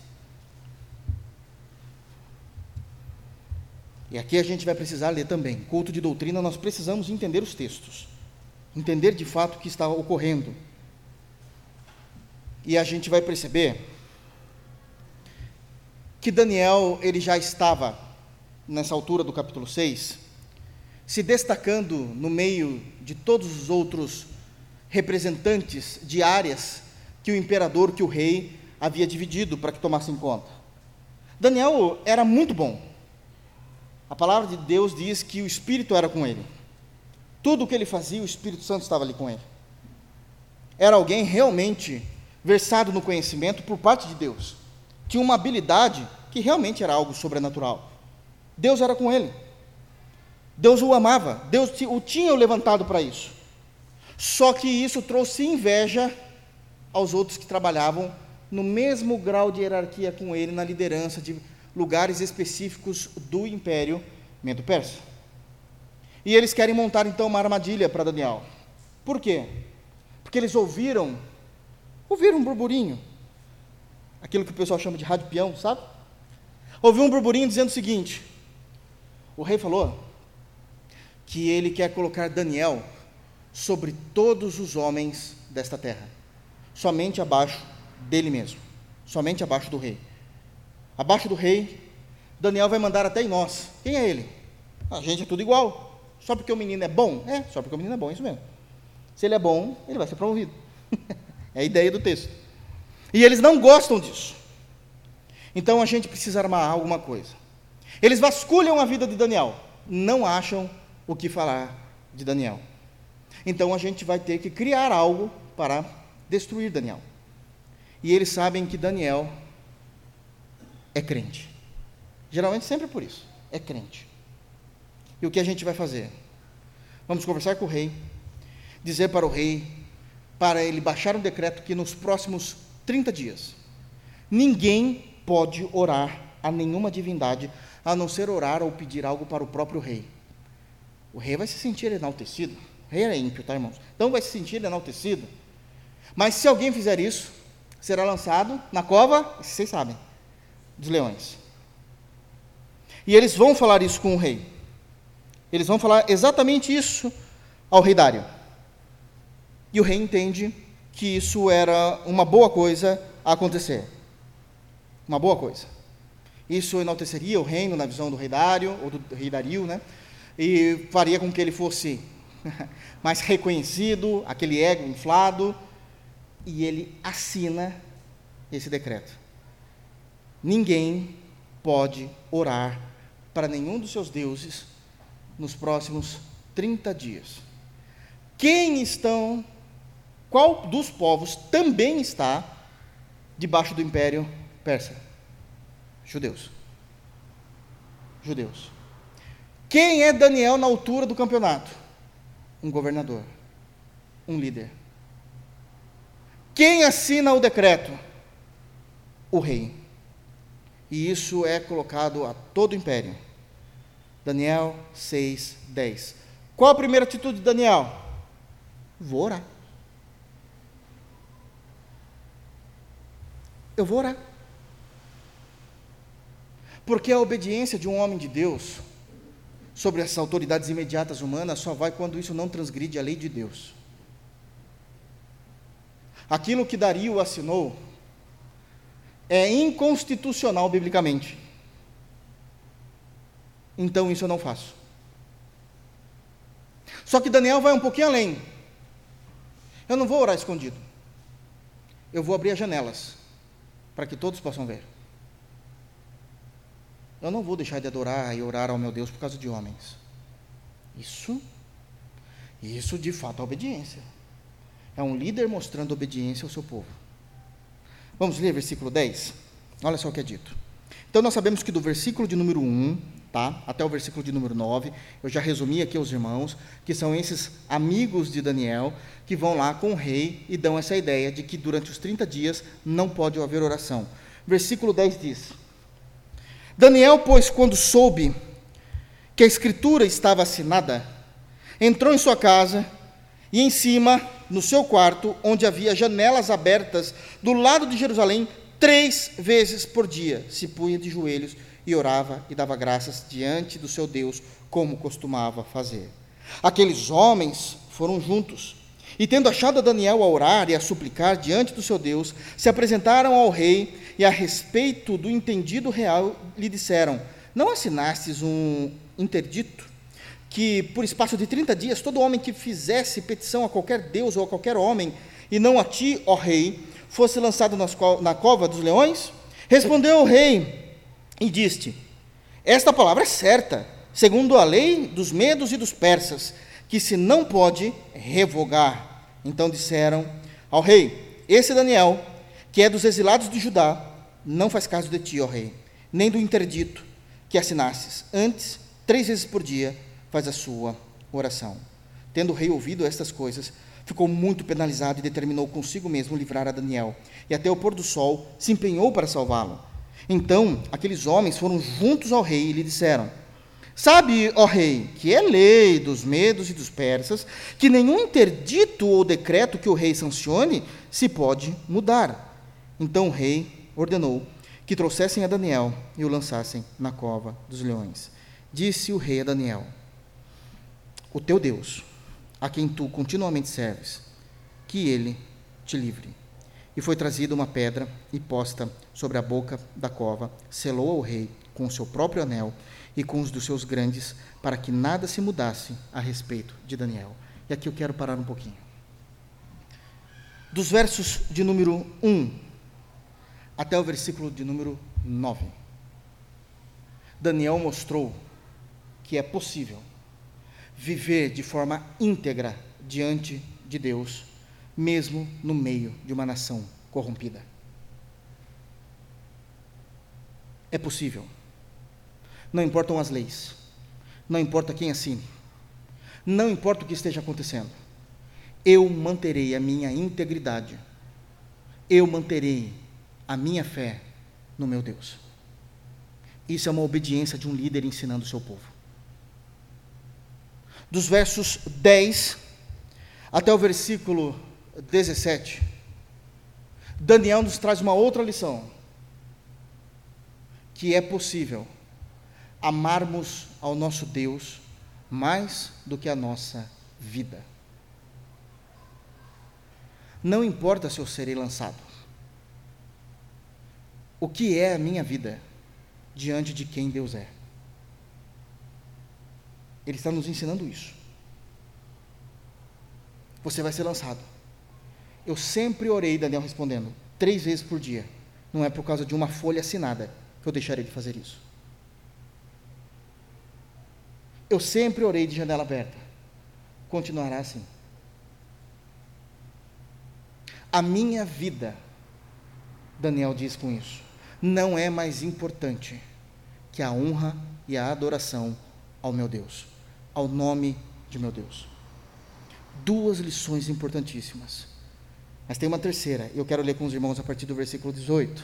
[SPEAKER 1] E aqui a gente vai precisar ler também. Culto de doutrina, nós precisamos entender os textos. Entender de fato o que está ocorrendo. E a gente vai perceber que Daniel, ele já estava, nessa altura do capítulo 6, se destacando no meio de todos os outros representantes de áreas que o imperador, que o rei, havia dividido para que tomassem conta. Daniel era muito bom. A palavra de Deus diz que o Espírito era com ele. Tudo o que ele fazia, o Espírito Santo estava ali com ele. Era alguém realmente versado no conhecimento por parte de Deus. Tinha uma habilidade que realmente era algo sobrenatural. Deus era com ele. Deus o amava. Deus o tinha levantado para isso. Só que isso trouxe inveja aos outros que trabalhavam no mesmo grau de hierarquia com ele na liderança de lugares específicos do Império Medo-Persa. E eles querem montar então uma armadilha para Daniel. Por quê? Porque eles ouviram um burburinho, aquilo que o pessoal chama de rádio peão, sabe? Ouviu um burburinho dizendo o seguinte: o rei falou que ele quer colocar Daniel sobre todos os homens desta terra, somente abaixo dele mesmo, somente abaixo do rei. Abaixo do rei, Daniel vai mandar até em nós. Quem é ele? A gente é tudo igual. Só porque o menino é bom? Só porque o menino é bom, é isso mesmo. Se ele é bom, ele vai ser promovido. É a ideia do texto. E eles não gostam disso. Então a gente precisa armar alguma coisa. Eles vasculham a vida de Daniel, não acham o que falar de Daniel. Então a gente vai ter que criar algo para destruir Daniel. E eles sabem que Daniel é crente. Geralmente sempre por isso, é crente. E o que a gente vai fazer? Vamos conversar com o rei, dizer para o rei, para ele baixar um decreto que nos próximos 30 dias, ninguém pode orar a nenhuma divindade, a não ser orar ou pedir algo para o próprio rei. O rei vai se sentir enaltecido. O rei é ímpio, tá, irmãos? Então vai se sentir enaltecido. Mas se alguém fizer isso, será lançado na cova, vocês sabem, dos leões. E eles vão falar isso com o rei. Eles vão falar exatamente isso ao rei Dário. E o rei entende que isso era uma boa coisa a acontecer. Uma boa coisa. Isso enalteceria o reino na visão do rei Dário, ou do rei Dario, né? E faria com que ele fosse mais reconhecido, aquele ego inflado, e ele assina esse decreto. Ninguém pode orar para nenhum dos seus deuses nos próximos 30 dias. Qual dos povos também está debaixo do Império Persa? Judeus. Judeus. Quem é Daniel na altura do campeonato? Um governador, um líder. Quem assina o decreto? O rei. E isso é colocado a todo o império. Daniel 6:10. Qual a primeira atitude de Daniel? Vou orar. Eu vou orar. Porque a obediência de um homem de Deus sobre as autoridades imediatas humanas só vai quando isso não transgride a lei de Deus. Aquilo que Dario assinou é inconstitucional biblicamente. então isso eu não faço. Só que Daniel vai um pouquinho além. Eu não vou orar escondido. Eu vou abrir as janelas, para que todos possam ver. Eu não vou deixar de adorar e orar ao meu Deus por causa de homens. Isso de fato é obediência. É um líder mostrando obediência ao seu povo. Vamos ler versículo 10? Olha só o que é dito. Então nós sabemos que do versículo de número 1, até o versículo de número 9, eu já resumi aqui aos irmãos, que são esses amigos de Daniel, que vão lá com o rei e dão essa ideia de que durante os 30 dias não pode haver oração. Versículo 10 diz: Daniel, pois, quando soube que a escritura estava assinada, entrou em sua casa e em cima, no seu quarto, onde havia janelas abertas do lado de Jerusalém, 3 vezes por dia se punha de joelhos e orava e dava graças diante do seu Deus, como costumava fazer. Aqueles homens foram juntos, e tendo achado Daniel a orar e a suplicar diante do seu Deus, se apresentaram ao rei, e a respeito do entendido real lhe disseram: não assinastes um interdito, que por espaço de 30 dias, todo homem que fizesse petição a qualquer Deus ou a qualquer homem, e não a ti, ó rei, fosse lançado na cova dos leões? Respondeu o rei e disse: esta palavra é certa, segundo a lei dos medos e dos persas, que se não pode revogar. Então disseram ao rei: esse Daniel, que é dos exilados de Judá, não faz caso de ti, ó rei, nem do interdito que assinasses. Antes, 3 vezes por dia, faz a sua oração. Tendo o rei ouvido estas coisas, ficou muito penalizado e determinou consigo mesmo livrar a Daniel, e até o pôr do sol se empenhou para salvá-lo. Então, aqueles homens foram juntos ao rei e lhe disseram: sabe, ó rei, que é lei dos medos e dos persas, que nenhum interdito ou decreto que o rei sancione se pode mudar. Então o rei ordenou que trouxessem a Daniel e o lançassem na cova dos leões. Disse o rei a Daniel: o teu Deus, a quem tu continuamente serves, que ele te livre. E foi trazida uma pedra e posta sobre a boca da cova, selou ao rei com o seu próprio anel e com os dos seus grandes, para que nada se mudasse a respeito de Daniel. E aqui eu quero parar um pouquinho. Dos versos de número 1 até o versículo de número 9, Daniel mostrou que é possível viver de forma íntegra diante de Deus, mesmo no meio de uma nação corrompida. É possível. Não importam as leis, não importa quem assine, não importa o que esteja acontecendo, eu manterei a minha integridade, eu manterei a minha fé no meu Deus. Isso é uma obediência de um líder ensinando o seu povo. Dos versos 10 até o versículo 17, Daniel nos traz uma outra lição, que é possível amarmos ao nosso Deus mais do que a nossa vida. Não importa se eu serei lançado. O que é a minha vida diante de quem Deus é? Ele está nos ensinando isso. Você vai ser lançado. Eu sempre orei, Daniel respondendo, 3 vezes por dia. Não é por causa de uma folha assinada que eu deixarei de fazer isso. Eu sempre orei de janela aberta. Continuará assim. A minha vida, Daniel diz com isso, não é mais importante que a honra e a adoração ao meu Deus, ao nome de meu Deus. 2 lições importantíssimas. Mas tem uma terceira, eu quero ler com os irmãos a partir do versículo 18.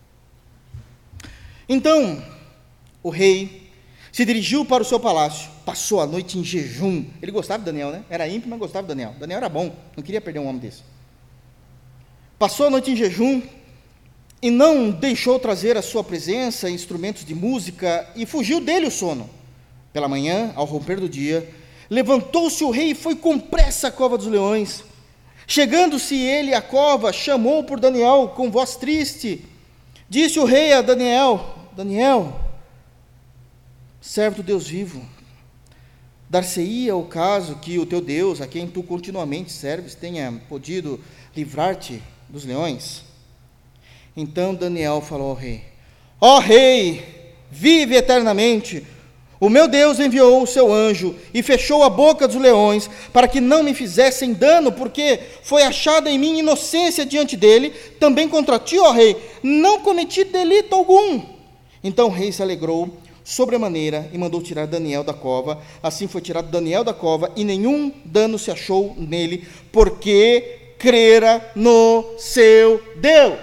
[SPEAKER 1] Então, o rei se dirigiu para o seu palácio, passou a noite em jejum. Ele gostava de Daniel, né? Era ímpio, mas gostava de Daniel. Daniel era bom, não queria perder um homem desse. Passou a noite em jejum e não deixou trazer à sua presença instrumentos de música, e fugiu dele o sono. Pela manhã, ao romper do dia, levantou-se o rei e foi com pressa à cova dos leões. Chegando-se ele à cova, chamou por Daniel com voz triste. Disse o rei a Daniel: Daniel, servo do Deus vivo, dar-se-ia o caso que o teu Deus, a quem tu continuamente serves, tenha podido livrar-te dos leões? Então Daniel falou ao rei: ó rei, vive eternamente. O meu Deus enviou o seu anjo e fechou a boca dos leões para que não me fizessem dano, porque foi achada em mim inocência diante dele. Também contra ti, ó rei, não cometi delito algum. Então o rei se alegrou sobremaneira e mandou tirar Daniel da cova. Assim foi tirado Daniel da cova e nenhum dano se achou nele, porque crera no seu Deus.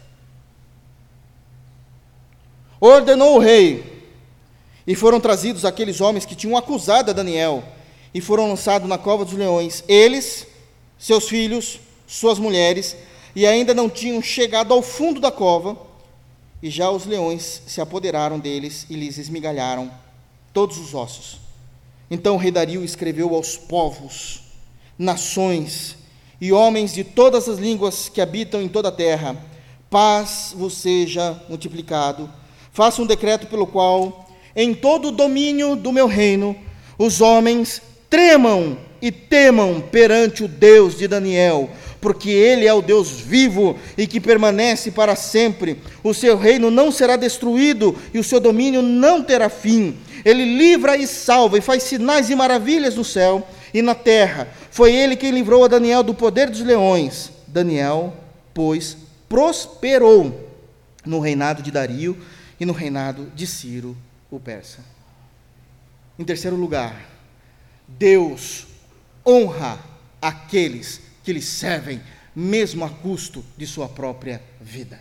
[SPEAKER 1] Ordenou o rei, e foram trazidos aqueles homens que tinham acusado a Daniel, e foram lançados na cova dos leões, eles, seus filhos, suas mulheres, e ainda não tinham chegado ao fundo da cova, e já os leões se apoderaram deles e lhes esmigalharam todos os ossos. Então o rei Dario escreveu aos povos, nações e homens de todas as línguas que habitam em toda a terra: paz vos seja multiplicado. Faça um decreto pelo qual, em todo o domínio do meu reino, os homens tremam e temam perante o Deus de Daniel, porque ele é o Deus vivo e que permanece para sempre. O seu reino não será destruído e o seu domínio não terá fim. Ele livra e salva e faz sinais e maravilhas no céu e na terra. Foi ele quem livrou a Daniel do poder dos leões. Daniel, pois, prosperou no reinado de Dario e no reinado de Ciro, o persa. Em terceiro lugar, Deus honra aqueles que lhe servem, mesmo a custo de sua própria vida.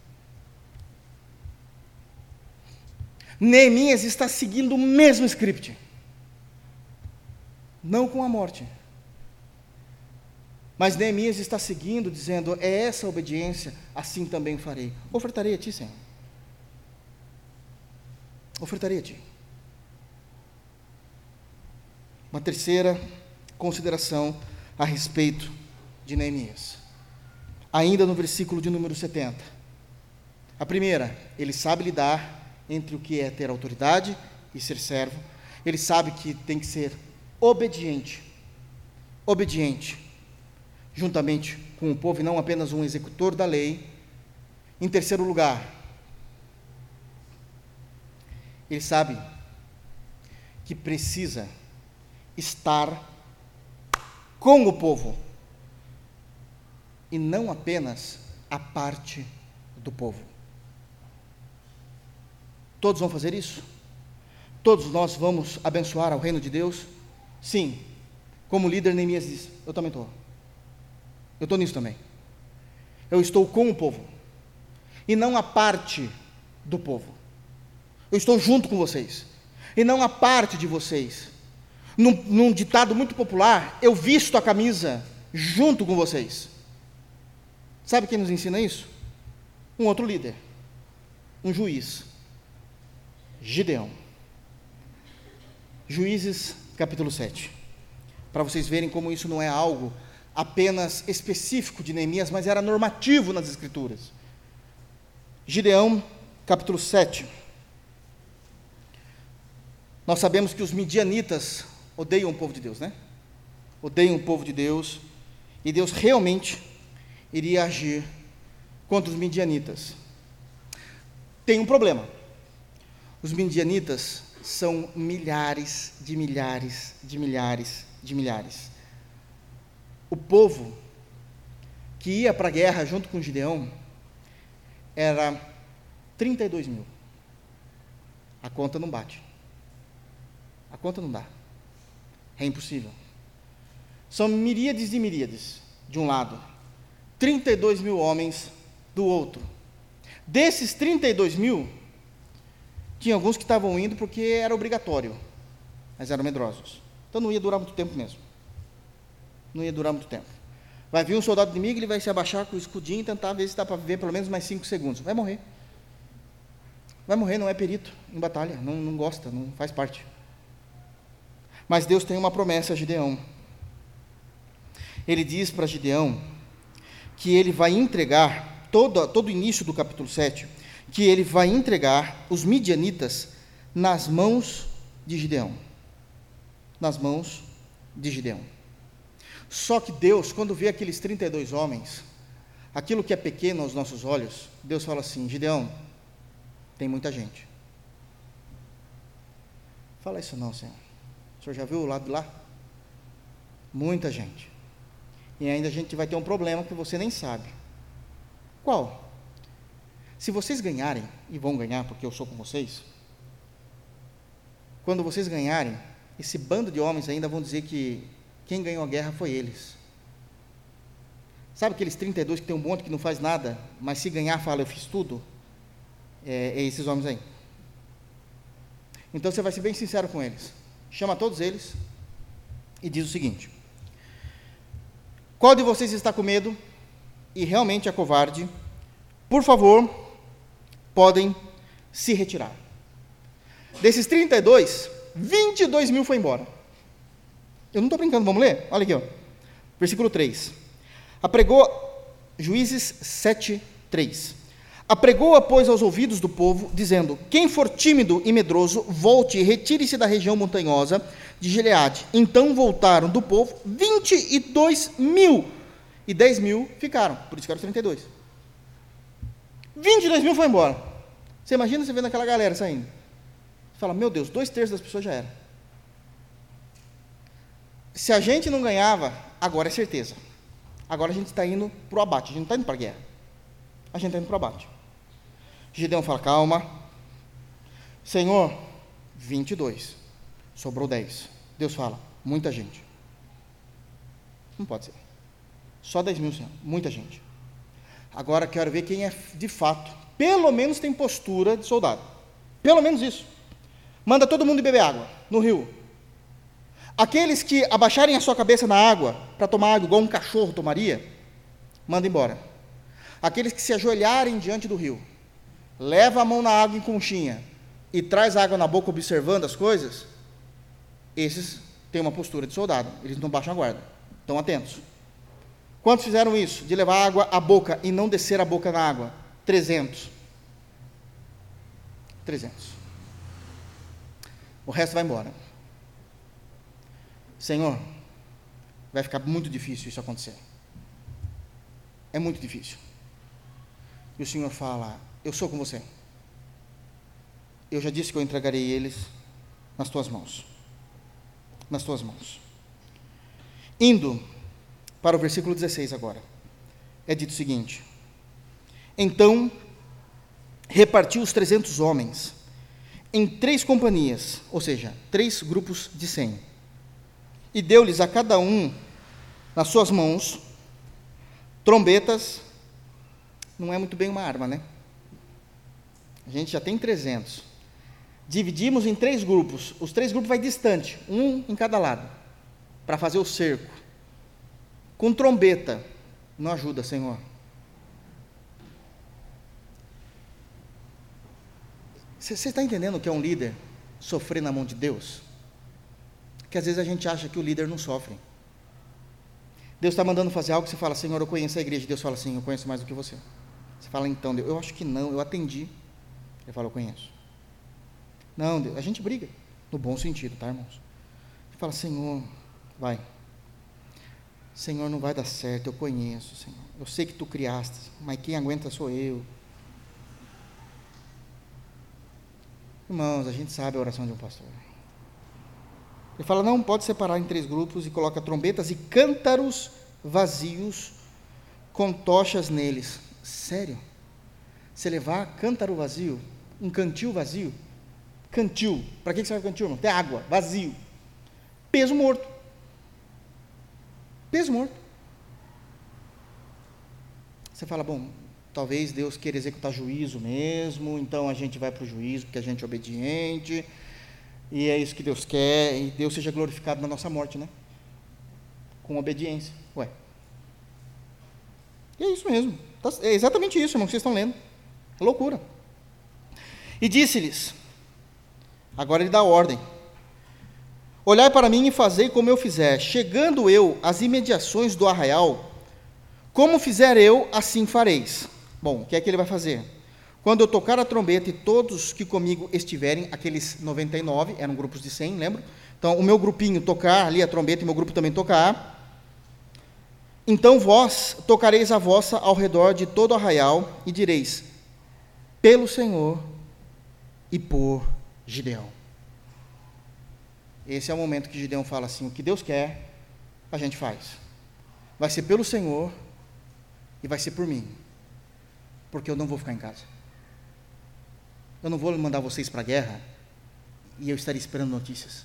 [SPEAKER 1] Neemias está seguindo o mesmo script, não com a morte, mas Neemias está seguindo, dizendo: é essa a obediência, assim também farei. Ofertarei a ti, Senhor. Ofertarei a ti. Uma terceira consideração a respeito de Neemias, ainda no versículo de número 70. A primeira, ele sabe lidar entre o que é ter autoridade e ser servo. Ele sabe que tem que ser obediente, juntamente com o povo, e não apenas um executor da lei. Em terceiro lugar, ele sabe que precisa estar com o povo, e não apenas a parte do povo. Todos vão fazer isso? Todos nós vamos abençoar ao reino de Deus? Sim. Como líder, Neemias diz: eu também estou. Eu estou nisso também. Eu estou com o povo, e não a parte do povo. Eu estou junto com vocês, e não a parte de vocês. Num ditado muito popular, eu visto a camisa junto com vocês. Sabe quem nos ensina isso? Um outro líder, um juiz, Gideão. Juízes, capítulo 7. Para vocês verem como isso não é algo apenas específico de Neemias, mas era normativo nas Escrituras. Gideão, capítulo 7. Nós sabemos que os midianitas odeiam o povo de Deus, né? Odeiam o povo de Deus, e Deus realmente iria agir contra os midianitas. Tem um problema: os midianitas são milhares de milhares de milhares de milhares. O povo que ia para a guerra junto com Gideão era 32 mil. A conta não bate. A conta não dá. É impossível. São miríades e miríades de um lado, 32 mil homens do outro. Desses 32 mil, tinha alguns que estavam indo porque era obrigatório, mas eram medrosos. Então não ia durar muito tempo mesmo. Não ia durar muito tempo. Vai vir um soldado inimigo, ele vai se abaixar com o escudinho e tentar ver se dá para viver pelo menos mais 5 segundos. Vai morrer. Vai morrer, não é perito em batalha, não gosta, não faz parte. Mas Deus tem uma promessa a Gideão. Ele diz para Gideão que ele vai entregar, todo o início do capítulo 7, que ele vai entregar os midianitas nas mãos de Gideão. Nas mãos de Gideão. Só que Deus, quando vê aqueles 32 homens, aquilo que é pequeno aos nossos olhos, Deus fala assim: Gideão, tem muita gente. Fala isso não, Senhor. O Senhor já viu o lado de lá? Muita gente. E ainda a gente vai ter um problema que você nem sabe. Qual? Se vocês ganharem, e vão ganhar porque eu sou com vocês, quando vocês ganharem, esse bando de homens ainda vão dizer que quem ganhou a guerra foi eles. Sabe aqueles 32 que tem um monte que não faz nada, mas se ganhar fala, eu fiz tudo? É esses homens aí. Então você vai ser bem sincero com eles. Chama todos eles e diz o seguinte: qual de vocês está com medo e realmente é covarde? Por favor, podem se retirar. Desses 32, 22 mil foi embora. Eu não estou brincando, vamos ler? Olha aqui, ó. Versículo 3. Apregou, Juízes 7, 3. Apregou-a, pois, aos ouvidos do povo, dizendo: quem for tímido e medroso, volte e retire-se da região montanhosa de Gileade. Então voltaram do povo 22 mil, e 10 mil ficaram, por isso que eram 32. 22 mil foi embora. Você imagina você vendo aquela galera saindo. Você fala: meu Deus, 2/3 das pessoas já eram. Se a gente não ganhava, agora é certeza. Agora a gente está indo para o abate, a gente não está indo para a guerra. A gente está indo para o abate. Gideão fala: calma. Senhor, 22. Sobrou 10. Deus fala: muita gente. Não pode ser. Só 10 mil, Senhor. Muita gente. Agora quero ver quem é de fato, pelo menos tem postura de soldado. Pelo menos isso. Manda todo mundo beber água no rio. Aqueles que abaixarem a sua cabeça na água, para tomar água igual um cachorro tomaria, manda embora. Aqueles que se ajoelharem diante do rio, leva a mão na água em conchinha e traz água na boca observando as coisas, esses têm uma postura de soldado, eles não baixam a guarda, estão atentos. Quantos fizeram isso, de levar água à boca e não descer a boca na água? 300. 300. O resto vai embora. Senhor, vai ficar muito difícil isso acontecer. É muito difícil. E o Senhor fala: eu sou com você. Eu já disse que eu entregarei eles nas tuas mãos. Nas tuas mãos. Indo para o versículo 16 agora. É dito o seguinte: então repartiu os 300 homens em 3 companhias, ou seja, 3 grupos de 100. E deu-lhes a cada um, nas suas mãos, trombetas. Não é muito bem uma arma, né? A gente já tem 300. Dividimos em 3 grupos. Os 3 grupos vai distante, um em cada lado, para fazer o cerco. Com trombeta. Não ajuda, Senhor. Você está entendendo o que é um líder sofrer na mão de Deus? Que às vezes a gente acha que o líder não sofre. Deus está mandando fazer algo que você fala: Senhor, eu conheço a igreja. Deus fala assim: eu conheço mais do que você. Você fala: então, Deus, eu acho que não, eu atendi. Ele fala: eu conheço. Não, Deus, a gente briga, no bom sentido, tá, irmãos? Ele fala: Senhor, vai. Senhor, não vai dar certo, eu conheço, Senhor. Eu sei que tu criaste, mas quem aguenta sou eu. Irmãos, a gente sabe a oração de um pastor. Ele fala: não, pode separar em 3 grupos e coloca trombetas e cântaros vazios com tochas neles. Sério? Você levar cântaro vazio, um cantil vazio? Cantil, para que serve cantil, irmão? Tem água, vazio. Peso morto. Peso morto. Você fala: bom, talvez Deus queira executar juízo mesmo, então a gente vai para o juízo porque a gente é obediente. E é isso que Deus quer, e Deus seja glorificado na nossa morte, né? Com obediência. Ué. E é isso mesmo. É exatamente isso, irmão, que vocês estão lendo. É loucura. E disse-lhes, agora ele dá ordem: olhai para mim e fazei como eu fizer. Chegando eu às imediações do arraial, como fizer eu, assim fareis. Bom, o que é que ele vai fazer? quando eu tocar a trombeta e todos que comigo estiverem, aqueles 99, eram grupos de 100, lembra? Então, o meu grupinho tocar ali a trombeta e meu grupo também tocar. Então vós tocareis a vossa ao redor de todo o arraial e direis, pelo Senhor e por Gideão. Esse é o momento que Gideão fala assim, o que Deus quer, a gente faz. Vai ser pelo Senhor e vai ser por mim, porque eu não vou ficar em casa. Eu não vou mandar vocês para a guerra e eu estarei esperando notícias.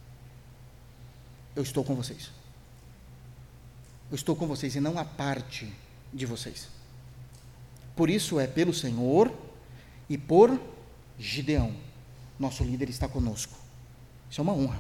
[SPEAKER 1] Eu estou com vocês. Eu estou com vocês e não a parte de vocês. Por isso é pelo Senhor e por Gideão. Nosso líder está conosco. Isso é uma honra.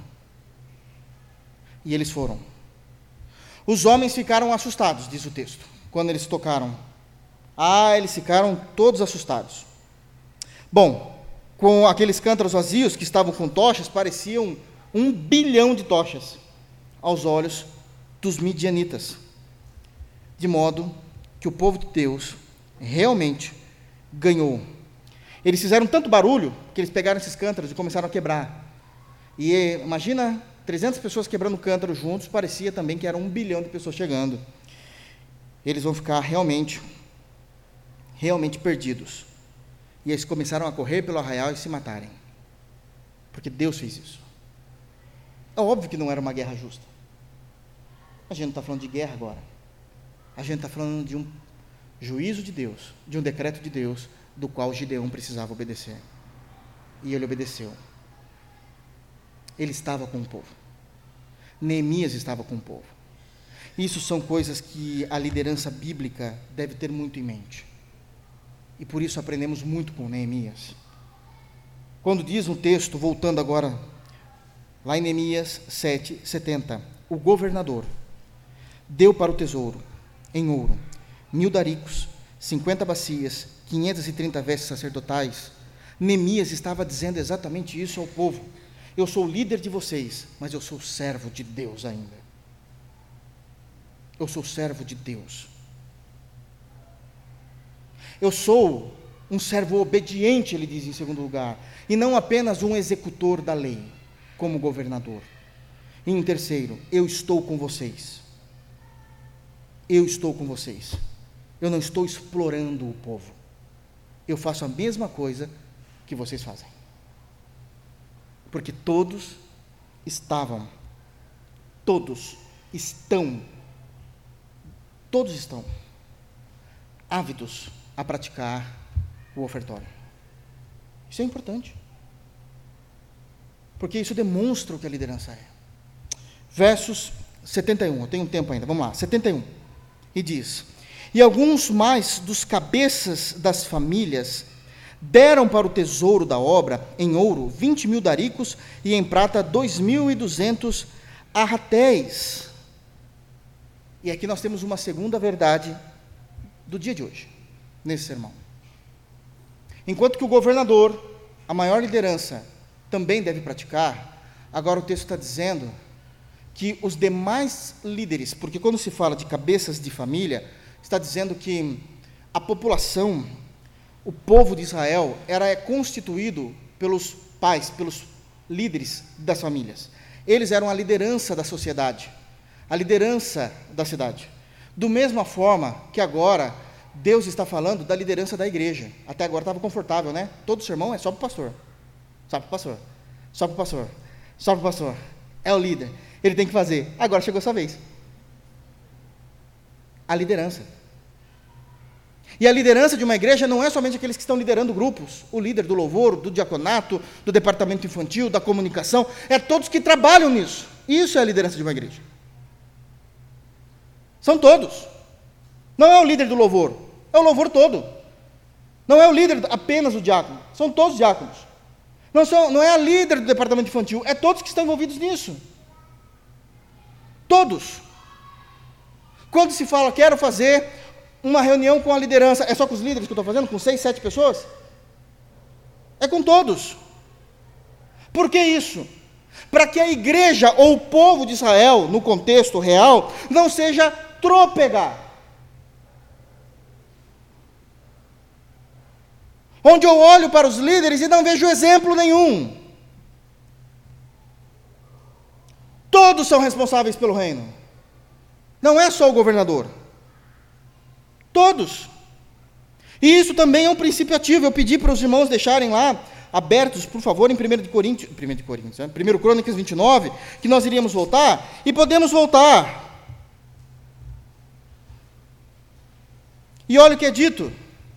[SPEAKER 1] E eles foram. Os homens ficaram assustados, diz o texto, quando eles tocaram. Eles ficaram todos assustados. Bom, com aqueles cântaros vazios que estavam com tochas, pareciam 1 bilhão de tochas aos olhos dos midianitas, de modo que o povo de Deus realmente ganhou. Eles fizeram tanto barulho que eles pegaram esses cântaros e começaram a quebrar. E imagina 300 pessoas quebrando cântaro juntos, parecia também que era 1 bilhão de pessoas chegando. Eles vão ficar realmente perdidos. E eles começaram a correr pelo arraial e se matarem, porque Deus fez isso. É óbvio que não era uma guerra justa. A gente não está falando de guerra agora. A gente está falando de um juízo de Deus, de um decreto de Deus, do qual Gideão precisava obedecer. E ele obedeceu. Ele estava com o povo. Neemias estava com o povo. Isso são coisas que a liderança bíblica deve ter muito em mente. E por isso aprendemos muito com Neemias. Quando diz um texto, voltando agora, lá em Neemias 7:70, o governador deu para o tesouro, em ouro, 1000 daricos, 50 bacias, 530 vestes sacerdotais. Neemias estava dizendo exatamente isso ao povo. Eu sou o líder de vocês, mas eu sou servo de Deus ainda. Eu sou servo de Deus. Eu sou um servo obediente, ele diz em segundo lugar, e não apenas um executor da lei, como governador. E em terceiro, eu estou com vocês. Eu estou com vocês. Eu não estou explorando o povo. Eu faço a mesma coisa que vocês fazem. Porque todos estão ávidos a praticar o ofertório. Isso é importante. Porque isso demonstra o que a liderança é. Versos 71, eu tenho um tempo ainda, vamos lá, 71. E diz, e alguns mais dos cabeças das famílias deram para o tesouro da obra, em ouro, 20.000 daricos, e em prata, 2.200 arratéis. E aqui nós temos uma segunda verdade do dia de hoje, nesse sermão. Enquanto que o governador, a maior liderança, também deve praticar, agora o texto está dizendo que os demais líderes, porque quando se fala de cabeças de família, está dizendo que a população, o povo de Israel, é constituído pelos pais, pelos líderes das famílias. Eles eram a liderança da sociedade, a liderança da cidade. Do mesma forma que agora Deus está falando da liderança da igreja. Até agora estava confortável, né? Todo sermão é só para o pastor. Só para o pastor. Só para o pastor. Só para o pastor. É o líder. Ele tem que fazer. Agora chegou a sua vez. A liderança. E a liderança de uma igreja não é somente aqueles que estão liderando grupos, o líder do louvor, do diaconato, do departamento infantil, da comunicação, é todos que trabalham nisso. Isso é a liderança de uma igreja. São todos. Não é o líder do louvor, é o louvor todo. Não é o líder apenas o diácono, são todos diáconos. Não é a líder do departamento infantil, é todos que estão envolvidos nisso. Todos. Quando se fala, quero fazer uma reunião com a liderança, é só com os líderes que eu estou fazendo? Com 6, 7 pessoas? É com todos. Por que isso? Para que a igreja ou o povo de Israel, no contexto real, não seja trôpega. onde eu olho para os líderes e não vejo exemplo nenhum. Todos são responsáveis pelo reino. Não é só o governador. Todos. E isso também é um princípio ativo. Eu pedi para os irmãos deixarem lá abertos, por favor, em 1 Crônicas 29, que nós iríamos voltar, e podemos voltar. E olha o que é dito.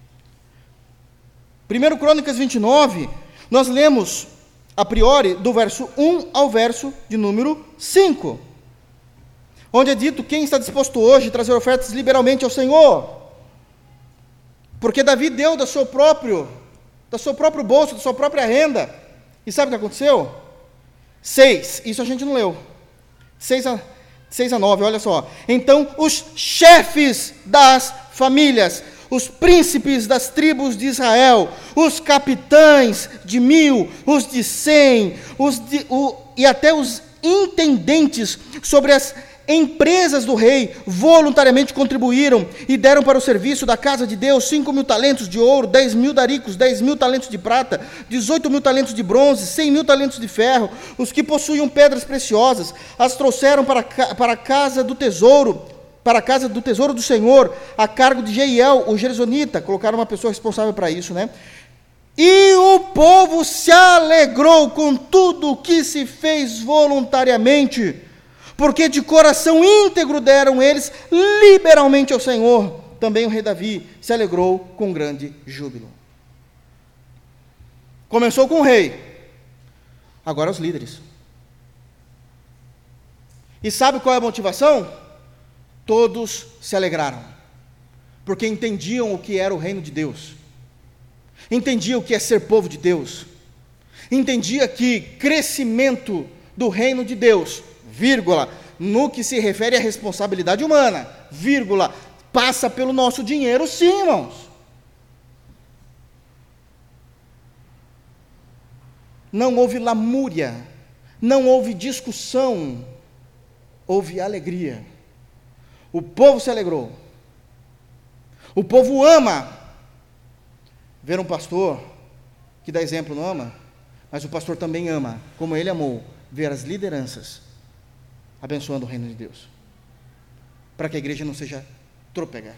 [SPEAKER 1] 1 Crônicas 29, nós lemos, a priori, do verso 1 ao verso de número 5, onde é dito: quem está disposto hoje a trazer ofertas liberalmente ao Senhor? Porque Davi deu do seu próprio bolso, da sua própria renda. E sabe o que aconteceu? 6, isso a gente não leu. 6 a 9, olha só. Então, os chefes das famílias, os príncipes das tribos de Israel, os capitães de 1000, os de 100, e até os intendentes sobre as empresas do rei, voluntariamente contribuíram e deram para o serviço da casa de Deus 5.000 talentos de ouro, 10.000 daricos, 10.000 talentos de prata, 18.000 talentos de bronze, 100.000 talentos de ferro. Os que possuíam pedras preciosas as trouxeram para a casa do tesouro, para a casa do tesouro do Senhor, a cargo de Jeiel, o gersonita. Colocaram uma pessoa responsável para isso, né? E o povo se alegrou com tudo o que se fez voluntariamente, porque de coração íntegro deram eles liberalmente ao Senhor. Também o rei Davi se alegrou com grande júbilo. Começou com o rei, agora os líderes. E sabe qual é a motivação? Todos se alegraram, porque entendiam o que era o reino de Deus, entendiam o que é ser povo de Deus, entendia que crescimento do reino de Deus, vírgula, no que se refere à responsabilidade humana, vírgula, passa pelo nosso dinheiro, sim, irmãos. Não houve lamúria, não houve discussão, houve alegria. O povo se alegrou. O povo ama ver um pastor que dá exemplo, não ama, mas o pastor também ama, como ele amou, ver as lideranças abençoando o reino de Deus, para que a igreja não seja trôpega.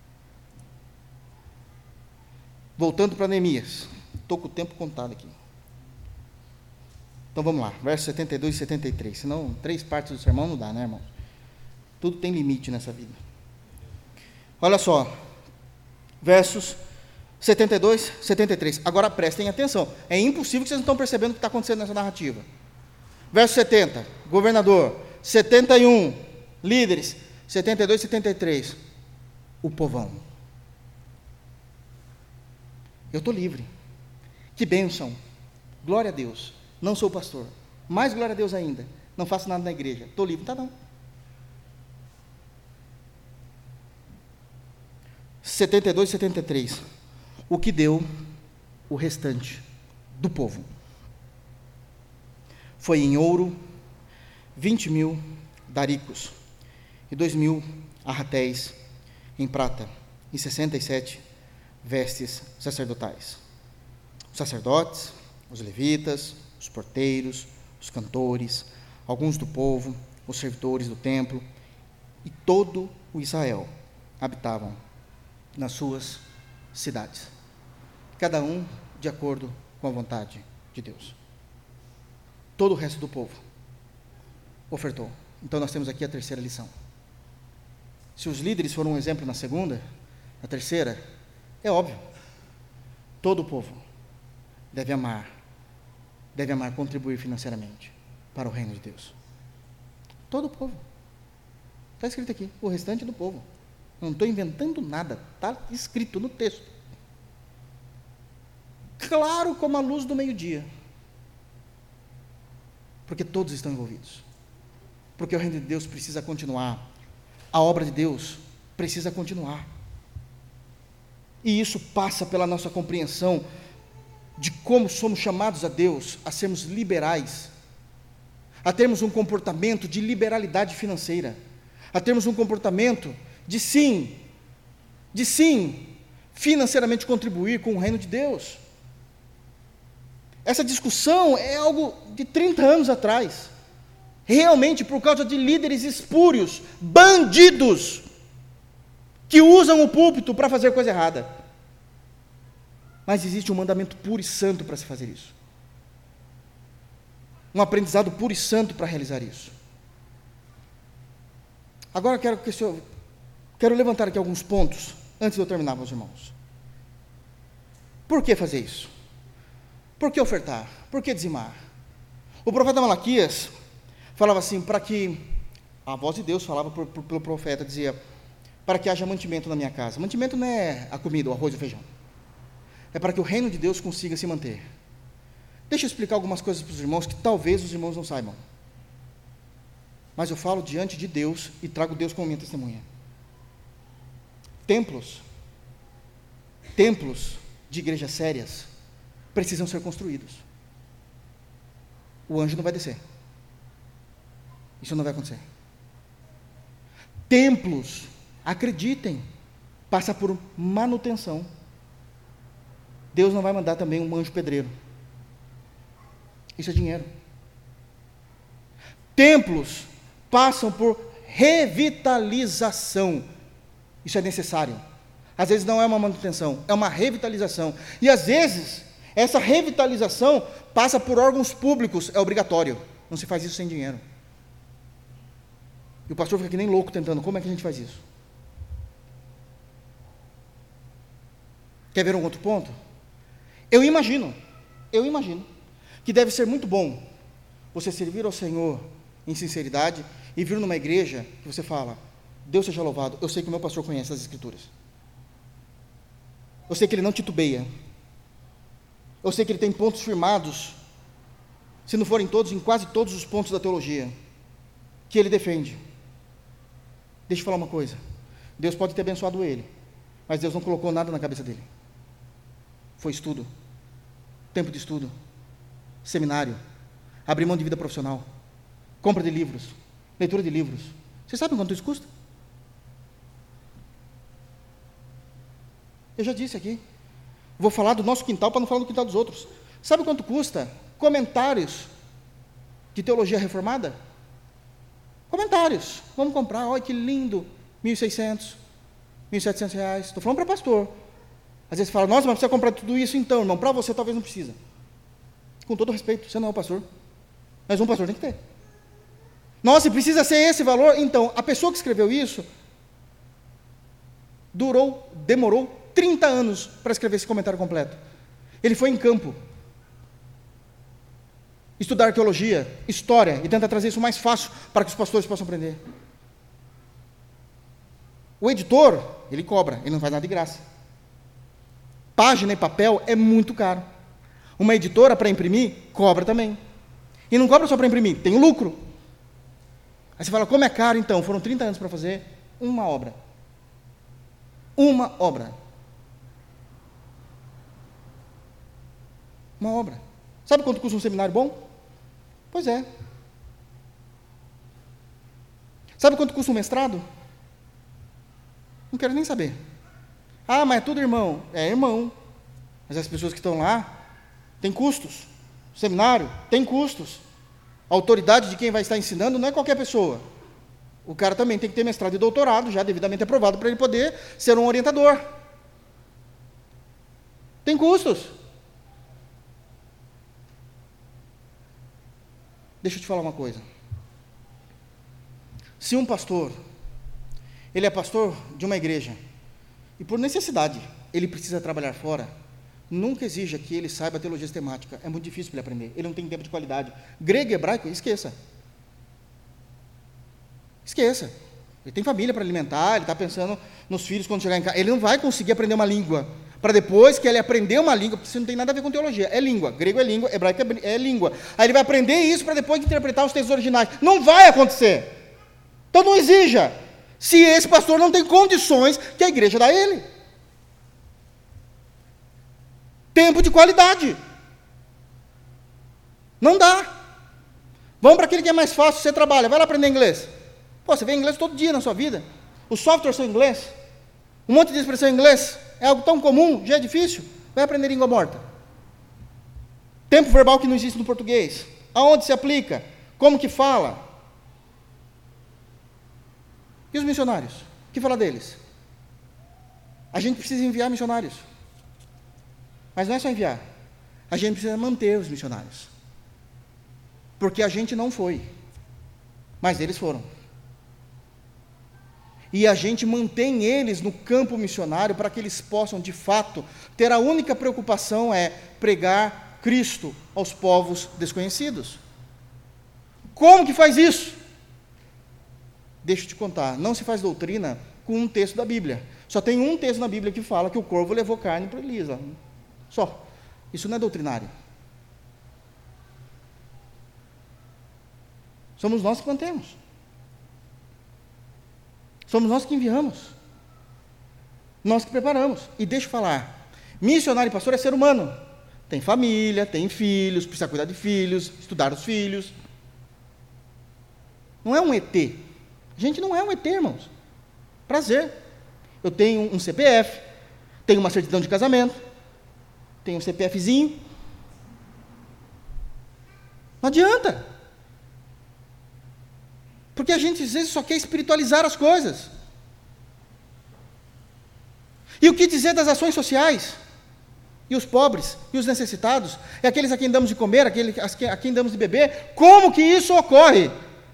[SPEAKER 1] Voltando para Neemias, estou com o tempo contado aqui. Então vamos lá, versos 72 e 73, senão 3 partes do sermão não dá, né, irmão? Tudo tem limite nessa vida. Olha só, versos 72, 73. Agora prestem atenção, é impossível que vocês não estão percebendo o que está acontecendo nessa narrativa. Verso 70, governador. 71, líderes. 72, 73, o povão. Eu estou livre. Que bênção. Glória a Deus. Não sou pastor. Mais glória a Deus ainda. Não faço nada na igreja. Estou livre. Tá não. 72, 73. O que deu o restante do povo? Foi em ouro 20.000 daricos e 2.000 arratéis em prata e 67 vestes sacerdotais. Os sacerdotes, os levitas, os porteiros, os cantores, alguns do povo, os servidores do templo e todo o Israel habitavam nas suas cidades, cada um de acordo com a vontade de Deus. Todo o resto do povo ofertou. Então nós temos aqui a terceira lição. Se os líderes foram um exemplo na segunda, na terceira, é óbvio, todo o povo deve amar contribuir financeiramente para o reino de Deus. Todo o povo. Está escrito aqui, o restante do povo. Não estou inventando nada, está escrito no texto. Claro como a luz do meio-dia. Porque todos estão envolvidos. Porque o reino de Deus precisa continuar. A obra de Deus precisa continuar. E isso passa pela nossa compreensão de como somos chamados a Deus a sermos liberais, a termos um comportamento de liberalidade financeira, a termos um comportamento de sim, financeiramente contribuir com o reino de Deus. Essa discussão é algo de 30 anos atrás, realmente por causa de líderes espúrios, bandidos, que usam o púlpito para fazer coisa errada. Mas existe um mandamento puro e santo para se fazer isso, um aprendizado puro e santo para realizar isso. Agora quero levantar aqui alguns pontos, antes de eu terminar, meus irmãos. Por que fazer isso? Por que ofertar? Por que dizimar? O profeta Malaquias falava assim, para que, a voz de Deus falava pelo profeta, dizia, para que haja mantimento na minha casa. Mantimento não é a comida, o arroz e o feijão. É para que o reino de Deus consiga se manter. Deixa eu explicar algumas coisas para os irmãos, que talvez os irmãos não saibam. Mas eu falo diante de Deus e trago Deus como minha testemunha. Templos de igrejas sérias precisam ser construídos. O anjo não vai descer. Isso não vai acontecer. Templos, acreditem, passa por manutenção. Deus não vai mandar também um anjo pedreiro. Isso é dinheiro. Templos passam por revitalização. Isso é necessário. Às vezes não é uma manutenção, é uma revitalização. E às vezes, essa revitalização passa por órgãos públicos, é obrigatório. Não se faz isso sem dinheiro. E o pastor fica que nem louco tentando, como é que a gente faz isso? Quer ver um outro ponto? Eu imagino que deve ser muito bom você servir ao Senhor em sinceridade e vir numa igreja que você fala, Deus seja louvado, eu sei que o meu pastor conhece as Escrituras. Eu sei que ele não titubeia. Eu sei que ele tem pontos firmados, se não forem todos, em quase todos os pontos da teologia, que ele defende. Deixa eu falar uma coisa, Deus pode ter abençoado ele, mas Deus não colocou nada na cabeça dele. Foi estudo, tempo de estudo, seminário, abrir mão de vida profissional, compra de livros, leitura de livros. Vocês sabem quanto isso custa? Eu já disse aqui, vou falar do nosso quintal para não falar do quintal dos outros. Sabe quanto custa comentários de teologia reformada? Comentários, vamos comprar, olha que lindo, 1.600, 1.700 reais, estou falando para pastor. Às vezes fala, nossa, mas precisa comprar tudo isso então, irmão, para você talvez não precisa. Com todo respeito, você não é o pastor, mas um pastor tem que ter. Nossa, precisa ser esse valor? Então, a pessoa que escreveu isso, demorou 30 anos para escrever esse comentário completo. Ele foi em campo, estudar arqueologia, história, e tentar trazer isso mais fácil para que os pastores possam aprender. O editor, ele cobra, ele não faz nada de graça. Página e papel é muito caro. Uma editora para imprimir, cobra também. E não cobra só para imprimir, tem lucro. Aí você fala, como é caro então? Foram 30 anos para fazer uma obra. Uma obra. Uma obra. Sabe quanto custa um seminário bom? Pois é. Sabe quanto custa um mestrado? Não quero nem saber. Ah, mas é tudo irmão. É irmão. Mas as pessoas que estão lá têm custos. O seminário tem custos. A autoridade de quem vai estar ensinando não é qualquer pessoa. O cara também tem que ter mestrado e doutorado, já devidamente aprovado, para ele poder ser um orientador. Tem custos. Deixa eu te falar uma coisa. Se um pastor, ele é pastor de uma igreja, e por necessidade, ele precisa trabalhar fora, nunca exija que ele saiba teologia sistemática. É muito difícil para ele aprender. Ele não tem tempo de qualidade. Grego e hebraico, esqueça. Esqueça. Ele tem família para alimentar, ele está pensando nos filhos quando chegar em casa. Ele não vai conseguir aprender uma língua, para depois que ele aprender uma língua, porque isso não tem nada a ver com teologia. É língua. Grego é língua, hebraico é língua. Aí ele vai aprender isso para depois interpretar os textos originais. Não vai acontecer. Então não exija. Se esse pastor não tem condições que a igreja dá a ele. Tempo de qualidade. Não dá. Vamos para aquele que é mais fácil, você trabalha, vai lá aprender inglês. Pô, você vê inglês todo dia na sua vida. Os softwares são em inglês. Um monte de expressão em inglês. É algo tão comum, já é difícil. Vai aprender língua morta. Tempo verbal que não existe no português. Aonde se aplica? Como que fala? E os missionários? O que fala deles? A gente precisa enviar missionários. Mas não é só enviar. A gente precisa manter os missionários. Porque a gente não foi. Mas eles foram. E a gente mantém eles no campo missionário para que eles possam, de fato, ter a única preocupação é pregar Cristo aos povos desconhecidos. Como que faz isso? Deixa eu te contar, não se faz doutrina com um texto da Bíblia. Só tem um texto na Bíblia que fala que o corvo levou carne para Elisa. Só. Isso não é doutrinário. Somos nós que mantemos. Somos nós que enviamos. Nós que preparamos. E deixa eu falar, missionário e pastor é ser humano. Tem família, tem filhos, precisa cuidar de filhos, estudar os filhos. Não é um ET. A gente não é um ET, irmãos. Prazer. Eu tenho um CPF, tenho uma certidão de casamento, tenho um CPFzinho. Não adianta. Porque a gente às vezes só quer espiritualizar as coisas. E o que dizer das ações sociais? E os pobres, e os necessitados, e aqueles a quem damos de comer, aqueles a quem damos de beber? Como que isso ocorre?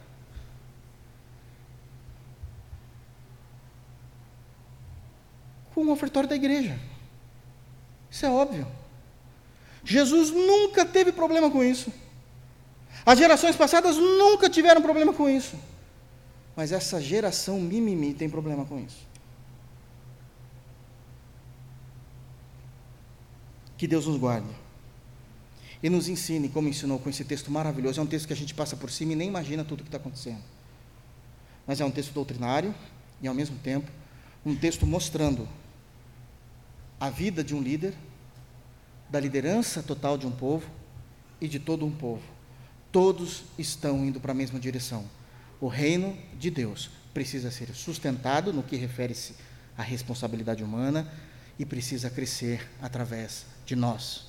[SPEAKER 1] Com o ofertório da igreja. Isso é óbvio. Jesus nunca teve problema com isso. As gerações passadas nunca tiveram problema com isso. Mas essa geração mimimi tem problema com isso. Que Deus nos guarde. E nos ensine, como ensinou com esse texto maravilhoso. É um texto que a gente passa por cima e nem imagina tudo o que está acontecendo. Mas é um texto doutrinário e, ao mesmo tempo, um texto mostrando a vida de um líder, da liderança total de um povo e de todo um povo. Todos estão indo para a mesma direção. O reino de Deus precisa ser sustentado no que refere-se à responsabilidade humana e precisa crescer através de nós.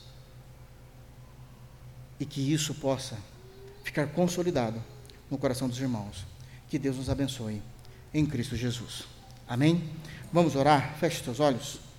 [SPEAKER 1] E que isso possa ficar consolidado no coração dos irmãos. Que Deus nos abençoe em Cristo Jesus. Amém? Vamos orar? Feche seus olhos.